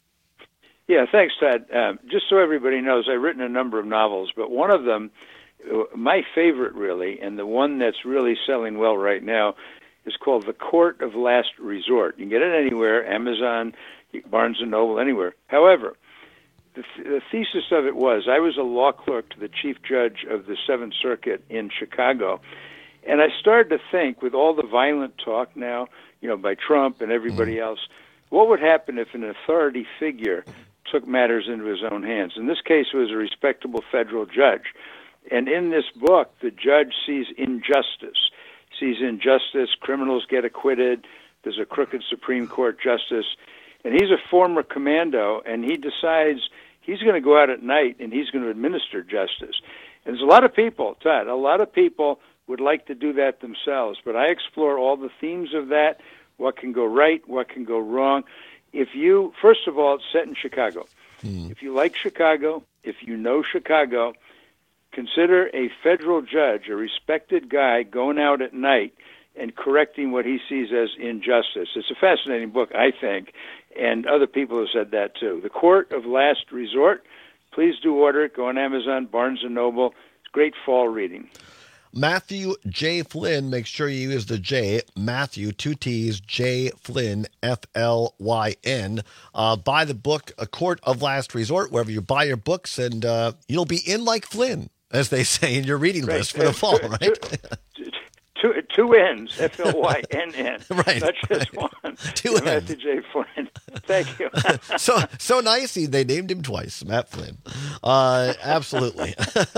Yeah, thanks, Todd. Um, just so everybody knows, I've written a number of novels, but one of them, my favorite really, and the one that's really selling well right now, is called The Court of Last Resort. You can get it anywhere, Amazon, Barnes and Noble, anywhere. However, the, th- the thesis of it was, I was a law clerk to the chief judge of the Seventh Circuit in Chicago, and I started to think, with all the violent talk now, you know, by Trump and everybody mm. else, what would happen if an authority figure took matters into his own hands? In this case, it was a respectable federal judge. And in this book, the judge sees injustice. sees injustice, criminals get acquitted, there's a crooked Supreme Court justice, and he's a former commando, and he decides he's going to go out at night and he's going to administer justice. And there's a lot of people, Todd, a lot of people would like to do that themselves, but I explore all the themes of that, what can go right, what can go wrong. If you, first of all, it's set in Chicago. Hmm. If you like Chicago, if you know Chicago, Consider a federal judge, a respected guy, going out at night and correcting what he sees as injustice. It's a fascinating book, I think, and other people have said that too. The Court of Last Resort. Please do order it. Go on Amazon, Barnes and Noble. It's great fall reading. Matthew J. Flynn, make sure you use the J, Matthew, two T's, J. Flynn, F L Y N. Uh, buy the book, A Court of Last Resort, wherever you buy your books, and uh, you'll be in like Flynn, as they say in your reading Right. list for the fall, right? Two, two N's, F L Y N N. Right, Not just right. one. Two N's. Matthew J. Flynn. Thank you. so so nice. He, they named him twice, Matt Flynn. Uh, absolutely.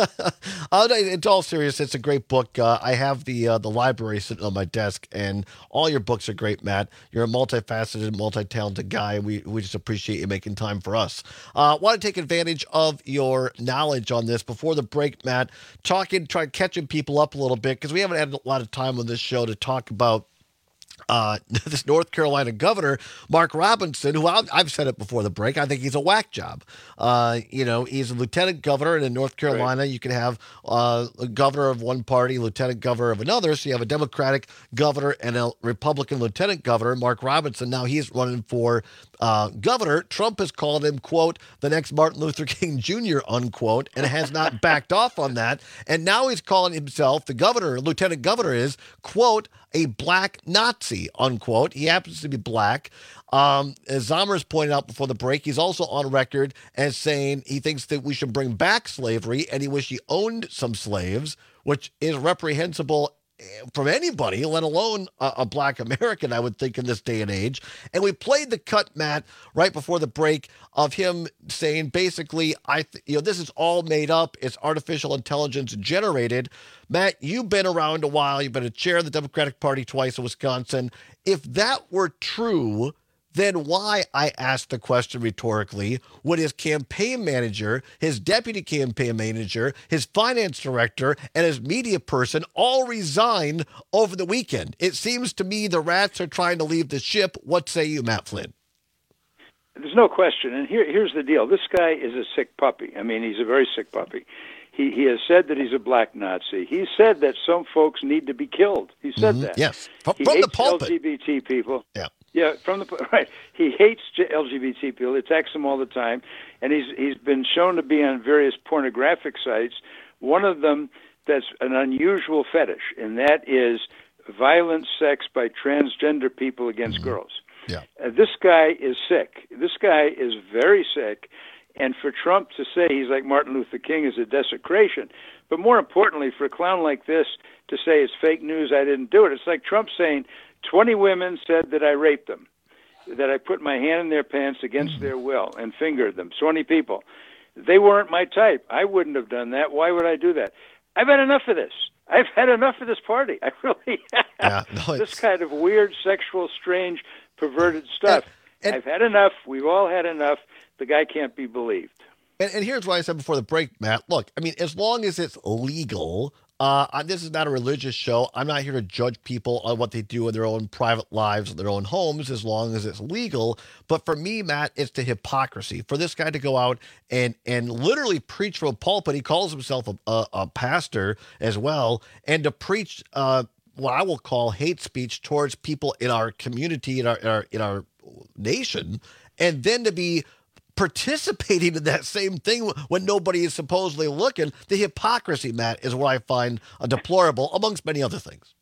uh, in all seriousness, it's a great book. Uh, I have the uh, the library sitting on my desk, and all your books are great, Matt. You're a multifaceted, multi-talented guy. We we just appreciate you making time for us. I uh, want to take advantage of your knowledge on this before the break, Matt. Talking, trying catching people up a little bit, because we haven't had a lot of time on this show to talk about Uh, this North Carolina governor, Mark Robinson, who I've, I've said it before the break, I think he's a whack job. Uh, you know, he's a lieutenant governor, and in North Carolina, right. you can have uh, a governor of one party, lieutenant governor of another. So you have a Democratic governor and a Republican lieutenant governor, Mark Robinson. Now he's running for uh, governor. Trump has called him, quote, the next Martin Luther King Junior, unquote, and has not backed off on that. And now he's calling himself, the governor, lieutenant governor is, quote, a black Nazi, unquote. He happens to be black. Um, as Zommers pointed out before the break, he's also on record as saying he thinks that we should bring back slavery, and he wish he owned some slaves, which is reprehensible from anybody, let alone a, a black American, I would think, in this day and age. And we played the cut, Matt, right before the break of him saying, basically, I, th- you know, this is all made up. It's artificial intelligence generated. Matt, you've been around a while. You've been a chair of the Democratic Party twice in Wisconsin. If that were true, then why, I asked the question rhetorically, would his campaign manager, his deputy campaign manager, his finance director, and his media person all resign over the weekend? It seems to me the rats are trying to leave the ship. What say you, Matt Flynn? There's no question. And here, here's the deal. This guy is a sick puppy. I mean, he's a very sick puppy. He he has said that he's a black Nazi. He said that some folks need to be killed. He said Mm-hmm. that. Yes, from, he from hates the pulpit. L G B T people. Yeah. Yeah, from the right. He hates L G B T people. He attacks them all the time, and he's he's been shown to be on various pornographic sites. One of them that's an unusual fetish, and that is violent sex by transgender people against mm-hmm. girls. Yeah. Uh, this guy is sick. This guy is very sick, and for Trump to say he's like Martin Luther King is a desecration. But more importantly, for a clown like this to say it's fake news, I didn't do it. It's like Trump saying twenty women said that I raped them, that I put my hand in their pants against their will and fingered them. twenty people. They weren't my type. I wouldn't have done that. Why would I do that? I've had enough of this. I've had enough of this party. I really have. Yeah, no, this kind of weird, sexual, strange, perverted stuff. And, and, I've had enough. We've all had enough. The guy can't be believed. And, and here's what I said before the break, Matt. Look, I mean, as long as it's legal, uh, this is not a religious show. I'm not here to judge people on what they do in their own private lives, in their own homes, as long as it's legal. But for me, Matt, it's the hypocrisy. For this guy to go out and, and literally preach from a pulpit, he calls himself a, a, a pastor as well, and to preach uh, what I will call hate speech towards people in our community, in our, in our, in our nation, and then to be participating in that same thing when nobody is supposedly looking. The hypocrisy, Matt, is what I find uh, deplorable, amongst many other things.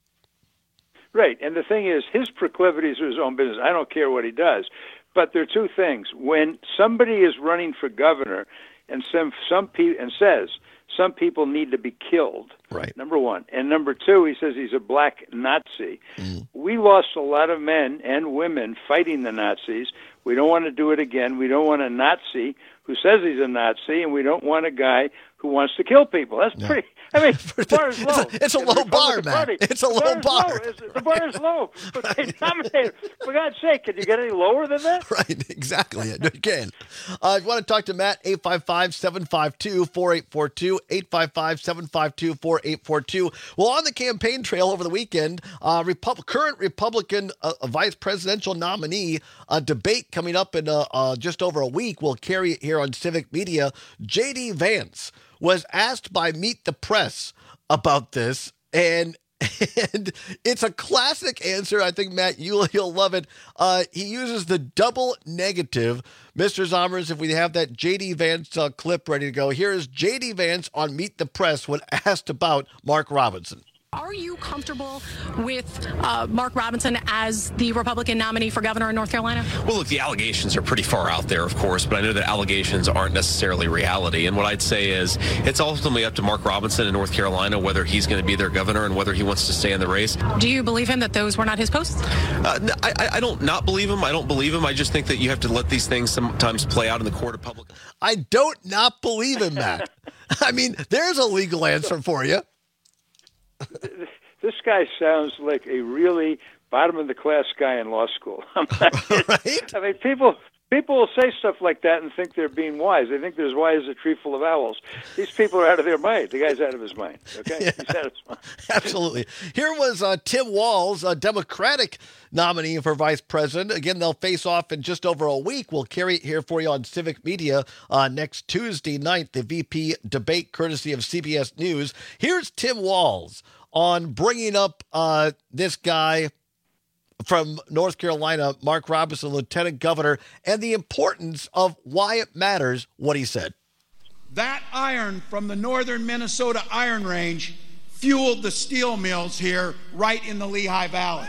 Right, and the thing is, his proclivities are his own business. I don't care what he does. But there are two things. When somebody is running for governor and some some pe- and says some people need to be killed, right? Number one. And number two, he says he's a black Nazi. Mm. We lost a lot of men and women fighting the Nazis. We don't want to do it again. We don't want a Nazi who says he's a Nazi, and we don't want a guy who wants to kill people. That's no. pretty... I mean, the bar is low. It's a, it's a low bar, man. It's a the low bar. bar. Low. The bar is low. Okay, nominated. For God's sake, can you get any lower than that? Right, exactly. You can. Uh, if you want to talk to Matt, eight five five, seven five two, four eight four two, eight five five, seven five two, four eight four two. Well, on the campaign trail over the weekend, uh, Repu- current Republican uh, vice presidential nominee, a debate coming up in uh, uh, just over a week. We'll carry it here on Civic Media. J D Vance was asked by Meet the Press about this, and and it's a classic answer. I think, Matt, you'll, you'll love it. Uh, he uses the double negative. Mister Zommers, if we have that J D. Vance uh, clip ready to go, here is J D. Vance on Meet the Press when asked about Mark Robinson. Are you comfortable with uh, Mark Robinson as the Republican nominee for governor in North Carolina? Well, look, the allegations are pretty far out there, of course, but I know that allegations aren't necessarily reality. And what I'd say is it's ultimately up to Mark Robinson in North Carolina whether he's going to be their governor and whether he wants to stay in the race. Do you believe him that those were not his posts? Uh, I, I don't not believe him. I don't believe him. I just think that you have to let these things sometimes play out in the court of public. I don't not believe him, Matt. I mean, there's a legal answer for you. This guy sounds like a really bottom-of-the-class guy in law school. I'm not kidding. Right? I mean, people people will say stuff like that and think they're being wise. They think they're as wise as a tree full of owls. These people are out of their mind. The guy's out of his mind, okay? Yeah. He's out of his mind. Absolutely. Here was uh, Tim Walz, a Democratic nominee for vice president. Again, they'll face off in just over a week. We'll carry it here for you on Civic Media uh, next Tuesday night, the V P debate courtesy of C B S News. Here's Tim Walz on bringing up uh, this guy from North Carolina, Mark Robinson, lieutenant governor, and the importance of why it matters what he said. That iron from the northern Minnesota Iron Range fueled the steel mills here right in the Lehigh Valley.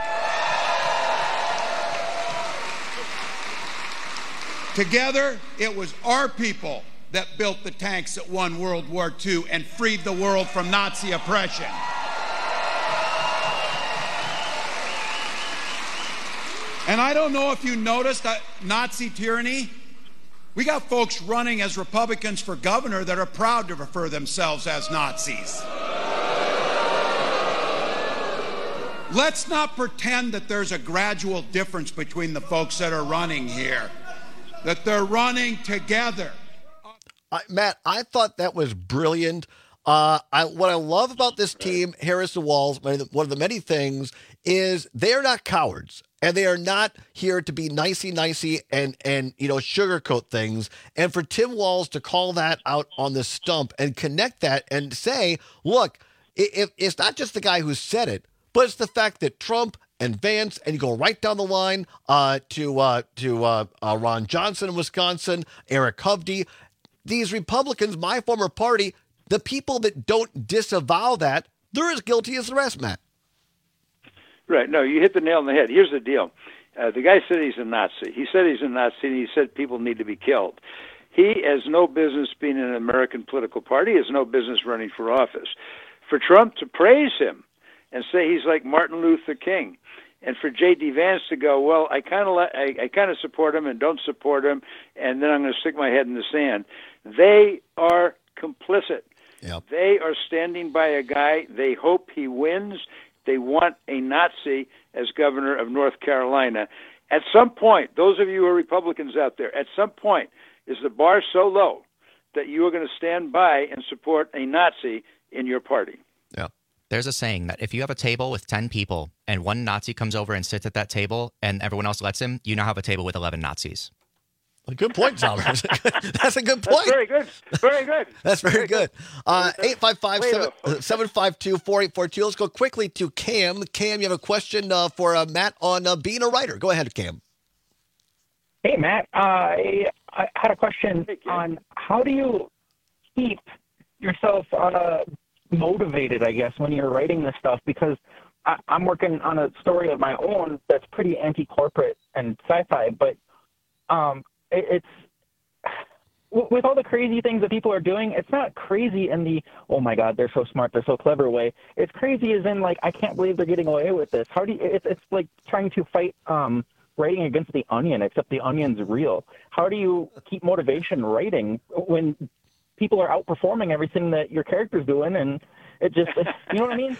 Together, it was our people that built the tanks that won World War Two and freed the world from Nazi oppression. And I don't know if you noticed that Nazi tyranny. We got folks running as Republicans for governor that are proud to refer themselves as Nazis. Let's not pretend that there's a gradual difference between the folks that are running here, that they're running together. Uh, Matt, I thought that was brilliant. Uh, I, what I love about this team, Harris and Walz, one of the many things, is they are not cowards. And they are not here to be nicey-nicey and, and, you know, sugarcoat things. And for Tim Walz to call that out on the stump and connect that and say, look, it, it's not just the guy who said it, but it's the fact that Trump and Vance, and you go right down the line uh, to uh, to uh, uh, Ron Johnson in Wisconsin, Eric Hovde, these Republicans, my former party, the people that don't disavow that, they're as guilty as the rest, Matt. Right. No, you hit the nail on the head. Here's the deal. Uh, the guy said he's a Nazi. He said he's a Nazi, and he said people need to be killed. He has no business being in an American political party. He has no business running for office. For Trump to praise him and say he's like Martin Luther King, and for J D. Vance to go, well, I kind of I, I kind of support him and don't support him, and then I'm going to stick my head in the sand. They are complicit. Yep. They are standing by a guy. They hope he wins. They want a Nazi as governor of North Carolina. At some point, those of you who are Republicans out there, at some point, is the bar so low that you are going to stand by and support a Nazi in your party? Yeah. There's a saying that if you have a table with ten people and one Nazi comes over and sits at that table and everyone else lets him, you now have a table with eleven Nazis. A good point, Tom. That's a good point. That's very good. Very good. That's very, very good. Uh, eight five five, seven five two, four eight four two. Let's go quickly to Cam. Cam, you have a question uh, for uh, Matt on uh, being a writer. Go ahead, Cam. Hey, Matt. Uh, I, I had a question hey, on how do you keep yourself uh, motivated, I guess, when you're writing this stuff? Because I, I'm working on a story of my own that's pretty anti-corporate and sci-fi, but um, it, it's with all the crazy things that people are doing, it's not crazy in the, oh my God, they're so smart, they're so clever way. It's crazy as in, like, I can't believe they're getting away with this. How do you, it's, it's like trying to fight um, writing against the Onion, except the Onion's real. How do you keep motivation writing when people are outperforming everything that your character's doing? And it just, you know what I mean?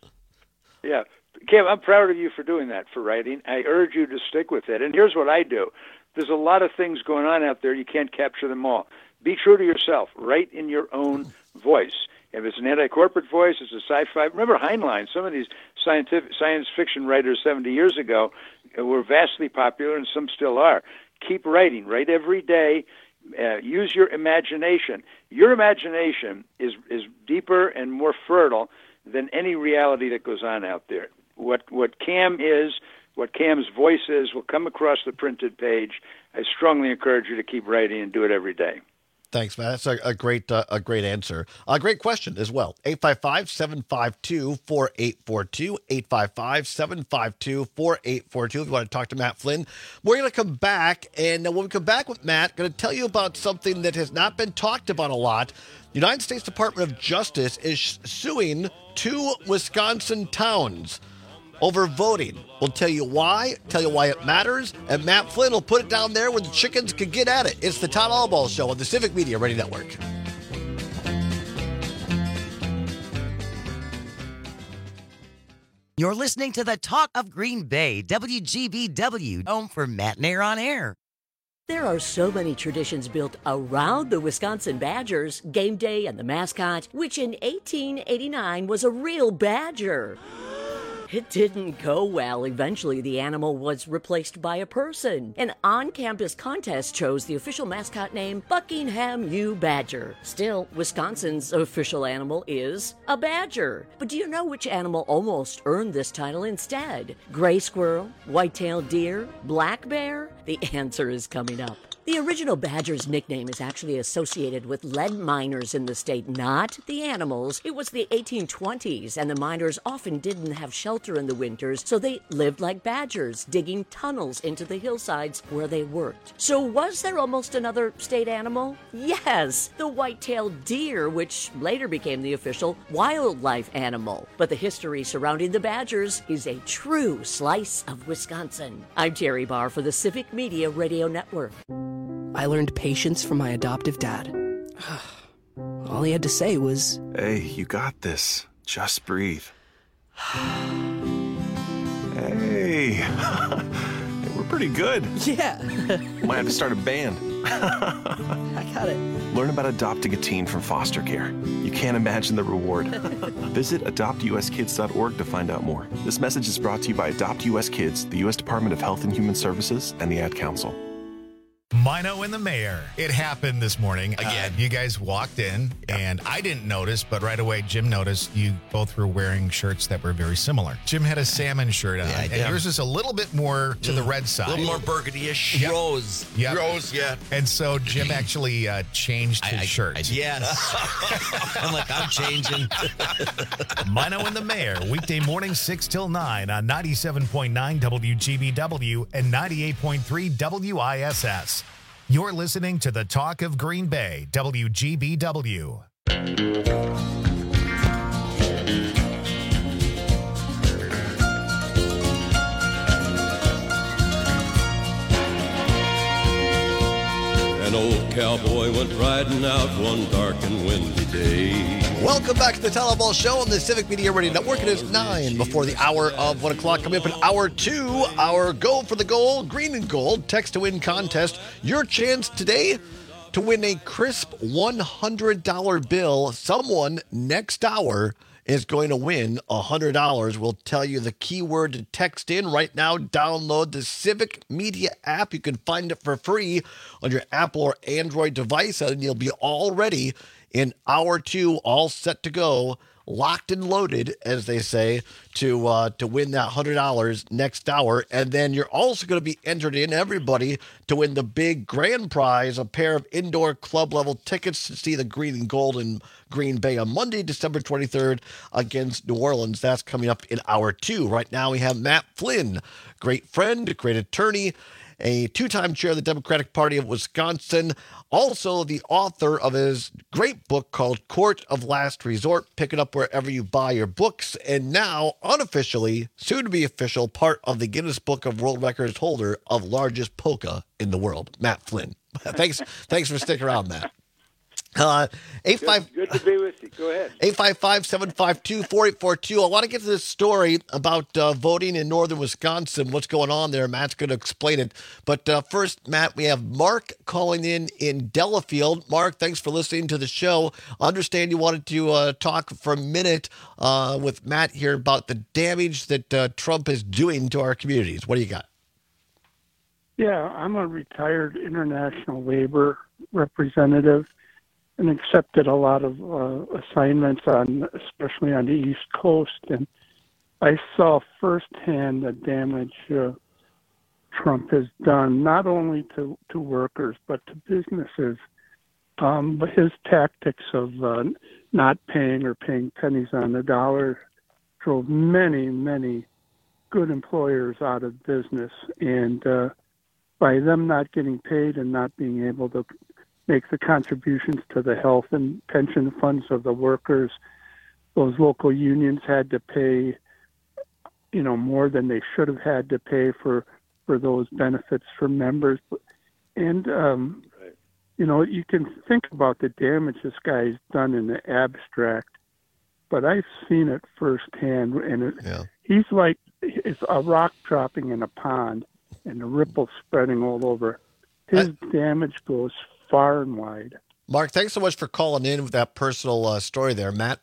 Yeah. Cam, I'm proud of you for doing that, for writing. I urge you to stick with it. And here's what I do. There's a lot of things going on out there. You can't capture them all. Be true to yourself. Write in your own voice. If it's an anti-corporate voice, it's a sci-fi. Remember Heinlein. Some of these scientific science fiction writers seventy years ago were vastly popular, and some still are. Keep writing. Write every day. Uh, use your imagination. Your imagination is is deeper and more fertile than any reality that goes on out there. What what Cam is, what Cam's voice is, will come across the printed page. I strongly encourage you to keep writing and do it every day. Thanks, Matt. That's a, a great uh, a great answer. A great question as well. eight five five, seven five two, four eight four two, eight five five, seven five two, four eight four two if you want to talk to Matt Flynn. We're going to come back, and when we come back with Matt, going to tell you about something that has not been talked about a lot. The United States Department of Justice is suing two Wisconsin towns over voting. We'll tell you why, tell you why it matters, and Matt Flynn will put it down there where the chickens can get at it. It's the Todd Allball Show on the Civic Media Radio Network. You're listening to the Talk of Green Bay, W G B W, home for Matt Nair on Air. There are so many traditions built around the Wisconsin Badgers, game day and the mascot, which in eighteen eighty-nine was a real badger. It didn't go well. Eventually, the animal was replaced by a person. An on-campus contest chose the official mascot name Buckingham U. Badger. Still, Wisconsin's official animal is a badger. But do you know which animal almost earned this title instead? Gray squirrel, white-tailed deer, black bear? The answer is coming up. The original badger's nickname is actually associated with lead miners in the state, not the animals. It was the eighteen twenties, and the miners often didn't have shelter in the winters, so they lived like badgers, digging tunnels into the hillsides where they worked. So was there almost another state animal? Yes, the white-tailed deer, which later became the official wildlife animal. But the history surrounding the badgers is a true slice of Wisconsin. I'm Terry Barr for the Civic Media Radio Network. I learned patience from my adoptive dad. All he had to say was, "Hey, you got this. Just breathe." Hey, we're pretty good. Yeah. Might have to start a band. I got it. Learn about adopting a teen from foster care. You can't imagine the reward. Visit adopt u s kids dot org to find out more. This message is brought to you by Adopt U S Kids, the U S Department of Health and Human Services, and the Ad Council. Mino and the Mayor. It happened this morning. Again, uh, you guys walked in, and I didn't notice, but right away Jim noticed you both were wearing shirts that were very similar. Jim had a salmon shirt on, yeah, and yours is a little bit more to mm, the red side. A little more burgundy-ish. Yep. Rose. Yep. Rose, yeah. And so Jim actually uh, changed his I, I, shirt. I, yes. I'm like, I'm changing. Mino and the Mayor, weekday morning six till nine on ninety-seven point nine W G B W and ninety-eight point three W I S S. You're listening to the Talk of Green Bay, W G B W. An old cowboy went riding out one dark and windy day. Welcome back to the Todd Allball Show on the Civic Media Radio Network. It is nine before the hour of one o'clock. Coming up in hour two, our Go for the Gold, Green and Gold Text to Win contest. Your chance today to win a crisp one hundred dollar bill. Someone next hour is going to win one hundred dollars. We'll tell you the keyword to text in right now. Download the Civic Media app. You can find it for free on your Apple or Android device, and you'll be all ready in hour two, all set to go, locked and loaded, as they say, to uh, to win that one hundred dollars next hour. And then you're also going to be entered in, everybody, to win the big grand prize, a pair of indoor club-level tickets to see the Green and Gold in Green Bay on Monday, December twenty-third against New Orleans. That's coming up in hour two. Right now we have Matt Flynn, great friend, great attorney, a two-time chair of the Democratic Party of Wisconsin, also the author of his great book called Court of Last Resort. Pick it up wherever you buy your books. And now, unofficially, soon-to-be official, part of the Guinness Book of World Records holder of largest polka in the world, Matt Flynn. thanks, thanks for sticking around, Matt. Uh, eight five, good, good to be with you. Go ahead. eight five five, seven five two, four eight four two. I want to get to this story about uh, voting in northern Wisconsin. What's going on there? Matt's going to explain it. But uh, first, Matt, we have Mark calling in in Delafield. Mark, thanks for listening to the show. I understand you wanted to uh, talk for a minute uh, with Matt here about the damage that uh, Trump is doing to our communities. What do you got? Yeah, I'm a retired international labor representative and accepted a lot of uh, assignments on, especially on the East Coast. And I saw firsthand the damage uh, Trump has done, not only to, to workers, but to businesses. Um, but his tactics of uh, not paying or paying pennies on the dollar drove many, many good employers out of business. And uh, by them not getting paid and not being able to make the contributions to the health and pension funds of the workers, those local unions had to pay, you know, more than they should have had to pay for, for those benefits for members. And, um, right. you know, you can think about the damage this guy's done in the abstract, but I've seen it firsthand. And it, yeah. he's like, it's a rock dropping in a pond and the ripples spreading all over. His I, damage goes far and wide. Mark, thanks so much for calling in with that personal uh, story there. Matt?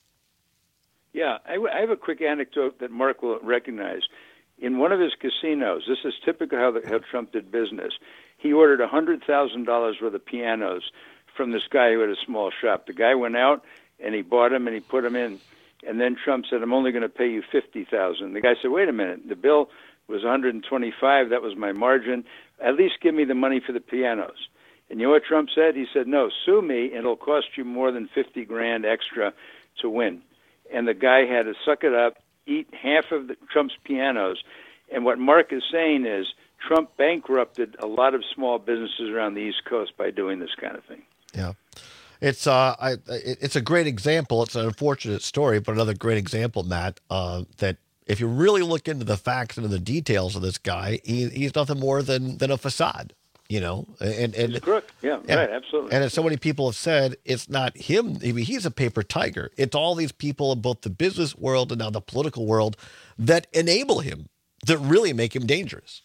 Yeah, I, w- I have a quick anecdote that Mark will recognize. In one of his casinos, this is typical how, the, how Trump did business. He ordered one hundred thousand dollars worth of pianos from this guy who had a small shop. The guy went out and he bought them and he put them in. And then Trump said, I'm only going to pay you fifty thousand dollars. The guy said, wait a minute, the bill was one hundred twenty-five. That was my margin. At least give me the money for the pianos. And you know what Trump said? He said, no, sue me. It'll cost you more than fifty grand extra to win. And the guy had to suck it up, eat half of the, Trump's pianos. And what Mark is saying is Trump bankrupted a lot of small businesses around the East Coast by doing this kind of thing. Yeah. It's uh, I, it's a great example. It's an unfortunate story, but another great example, Matt, uh, that if you really look into the facts and the details of this guy, he, he's nothing more than, than a facade, you know. And, and he's a crook. Yeah, and, right, absolutely. And as so many people have said, it's not him. I mean, he's a paper tiger. It's all these people in both the business world and now the political world that enable him, that really make him dangerous.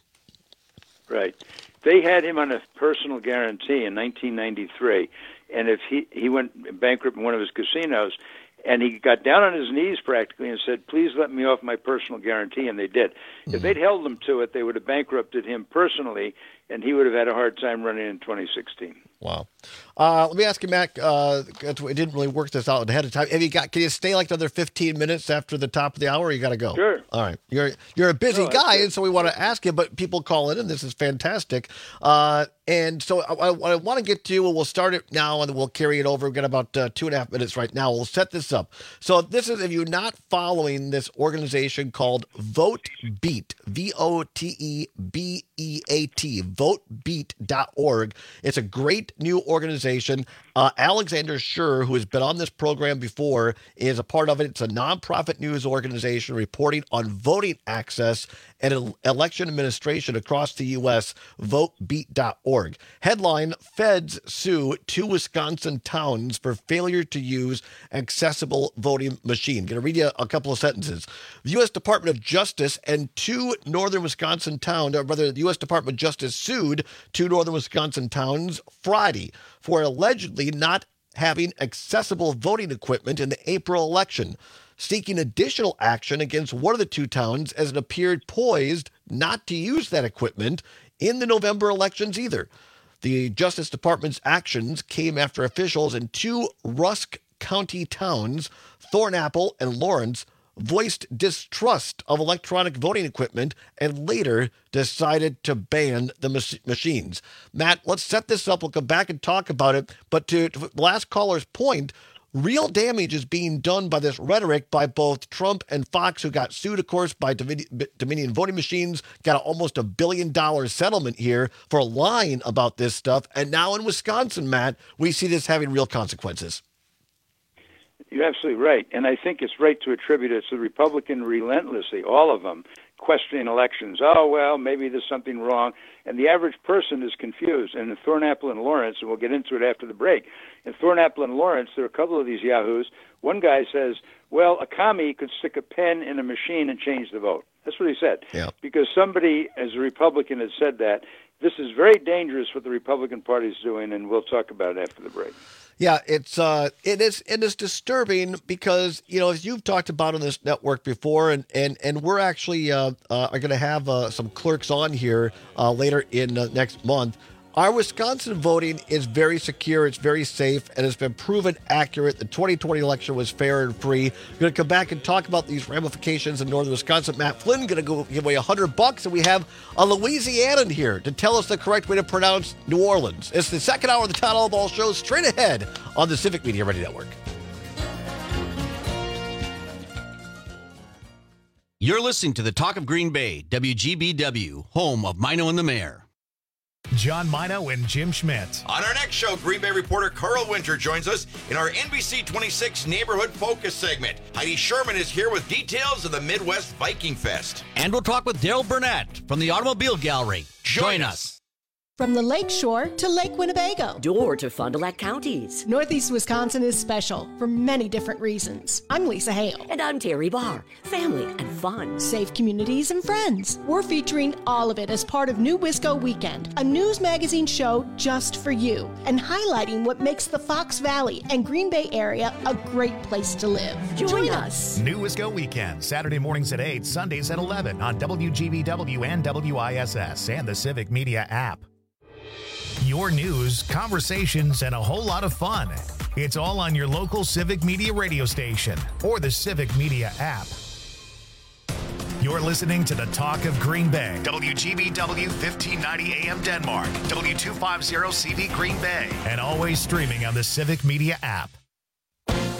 Right. They had him on a personal guarantee in nineteen ninety-three. And if he, he went bankrupt in one of his casinos, and he got down on his knees practically and said, please let me off my personal guarantee, and they did. Mm-hmm. If they'd held him to it, they would have bankrupted him personally, and he would have had a hard time running in twenty sixteen. Wow. Uh, let me ask you, Mac, uh, we didn't really work this out ahead of time. Have you got, can you stay like another fifteen minutes after the top of the hour, or you got to go? Sure. All right. You're you're a busy no, guy, and so we want to ask you, but people call in, and this is fantastic. Uh, and so I, I, I want to get to, and we'll start it now, and we'll carry it over. We've got about uh, two and a half minutes right now. We'll set this up. So this is, if you're not following this organization called Vote Beat, V O T E B E A T, vote beat dot org. It's a great new organization. Uh, Alexander Schur, who has been on this program before, is a part of it. It's a nonprofit news organization reporting on voting access and election administration across the U S, vote beat dot org. Headline, Feds sue two Wisconsin towns for failure to use accessible voting machine. Going to read you a couple of sentences. The U S Department of Justice and two northern Wisconsin towns, or rather the U S Department of Justice sued two northern Wisconsin towns Friday for allegedly not having accessible voting equipment in the April election, seeking additional action against one of the two towns as it appeared poised not to use that equipment in the November elections either. The Justice Department's actions came after officials in two Rusk County towns, Thornapple and Lawrence, voiced distrust of electronic voting equipment and later decided to ban the mach- machines. Matt, let's set this up. We'll come back and talk about it. But to, to the last caller's point, real damage is being done by this rhetoric by both Trump and Fox, who got sued, of course, by Dominion, Dominion voting machines, got a, almost a billion dollar settlement here for lying about this stuff. And now in Wisconsin, Matt, we see this having real consequences. You're absolutely right. And I think it's right to attribute it to the Republican relentlessly, all of them, questioning elections. Oh, well, maybe there's something wrong. And the average person is confused. And in Thornapple and Lawrence, and we'll get into it after the break, in Thornapple and Lawrence, there are a couple of these yahoos. One guy says, well, a commie could stick a pen in a machine and change the vote. That's what he said. Yeah. Because somebody, as a Republican, had said that. This is very dangerous what the Republican Party is doing, and we'll talk about it after the break. Yeah, it's uh, it is it is disturbing because, you know, as you've talked about on this network before, and and and we're actually uh, uh, are going to have uh, some clerks on here uh, later in uh, next month. Our Wisconsin voting is very secure, it's very safe, and it's been proven accurate. The twenty twenty election was fair and free. We're going to come back and talk about these ramifications in northern Wisconsin. Matt Flynn going to go give away one hundred bucks, and we have a Louisianan here to tell us the correct way to pronounce New Orleans. It's the second hour of the Todd All Ball Show, straight ahead on the Civic Media Ready Network. You're listening to the Talk of Green Bay, W G B W, home of Mino and the Mayor. John Mino and Jim Schmidt. On our next show, Green Bay reporter Carl Winter joins us in our N B C twenty-six Neighborhood Focus segment. Heidi Sherman is here with details of the Midwest Viking Fest. And we'll talk with Daryl Burnett from the Automobile Gallery. Join, Join us. us. From the Lake Shore to Lake Winnebago. Door to Fond du Lac counties. Northeast Wisconsin is special for many different reasons. I'm Lisa Hale. And I'm Terry Barr. Family and fun. Safe communities and friends. We're featuring all of it as part of New Wisco Weekend, a news magazine show just for you, and highlighting what makes the Fox Valley and Green Bay area a great place to live. Join, Join us. us. New Wisco Weekend, Saturday mornings at eight, Sundays at eleven on W G B W and W I S S and the Civic Media app. Your news, conversations, and a whole lot of fun. It's all on your local Civic Media radio station or the Civic Media app. You're listening to the Talk of Green Bay. W G B W fifteen ninety A M Denmark. W two fifty C V Green Bay. And always streaming on the Civic Media app.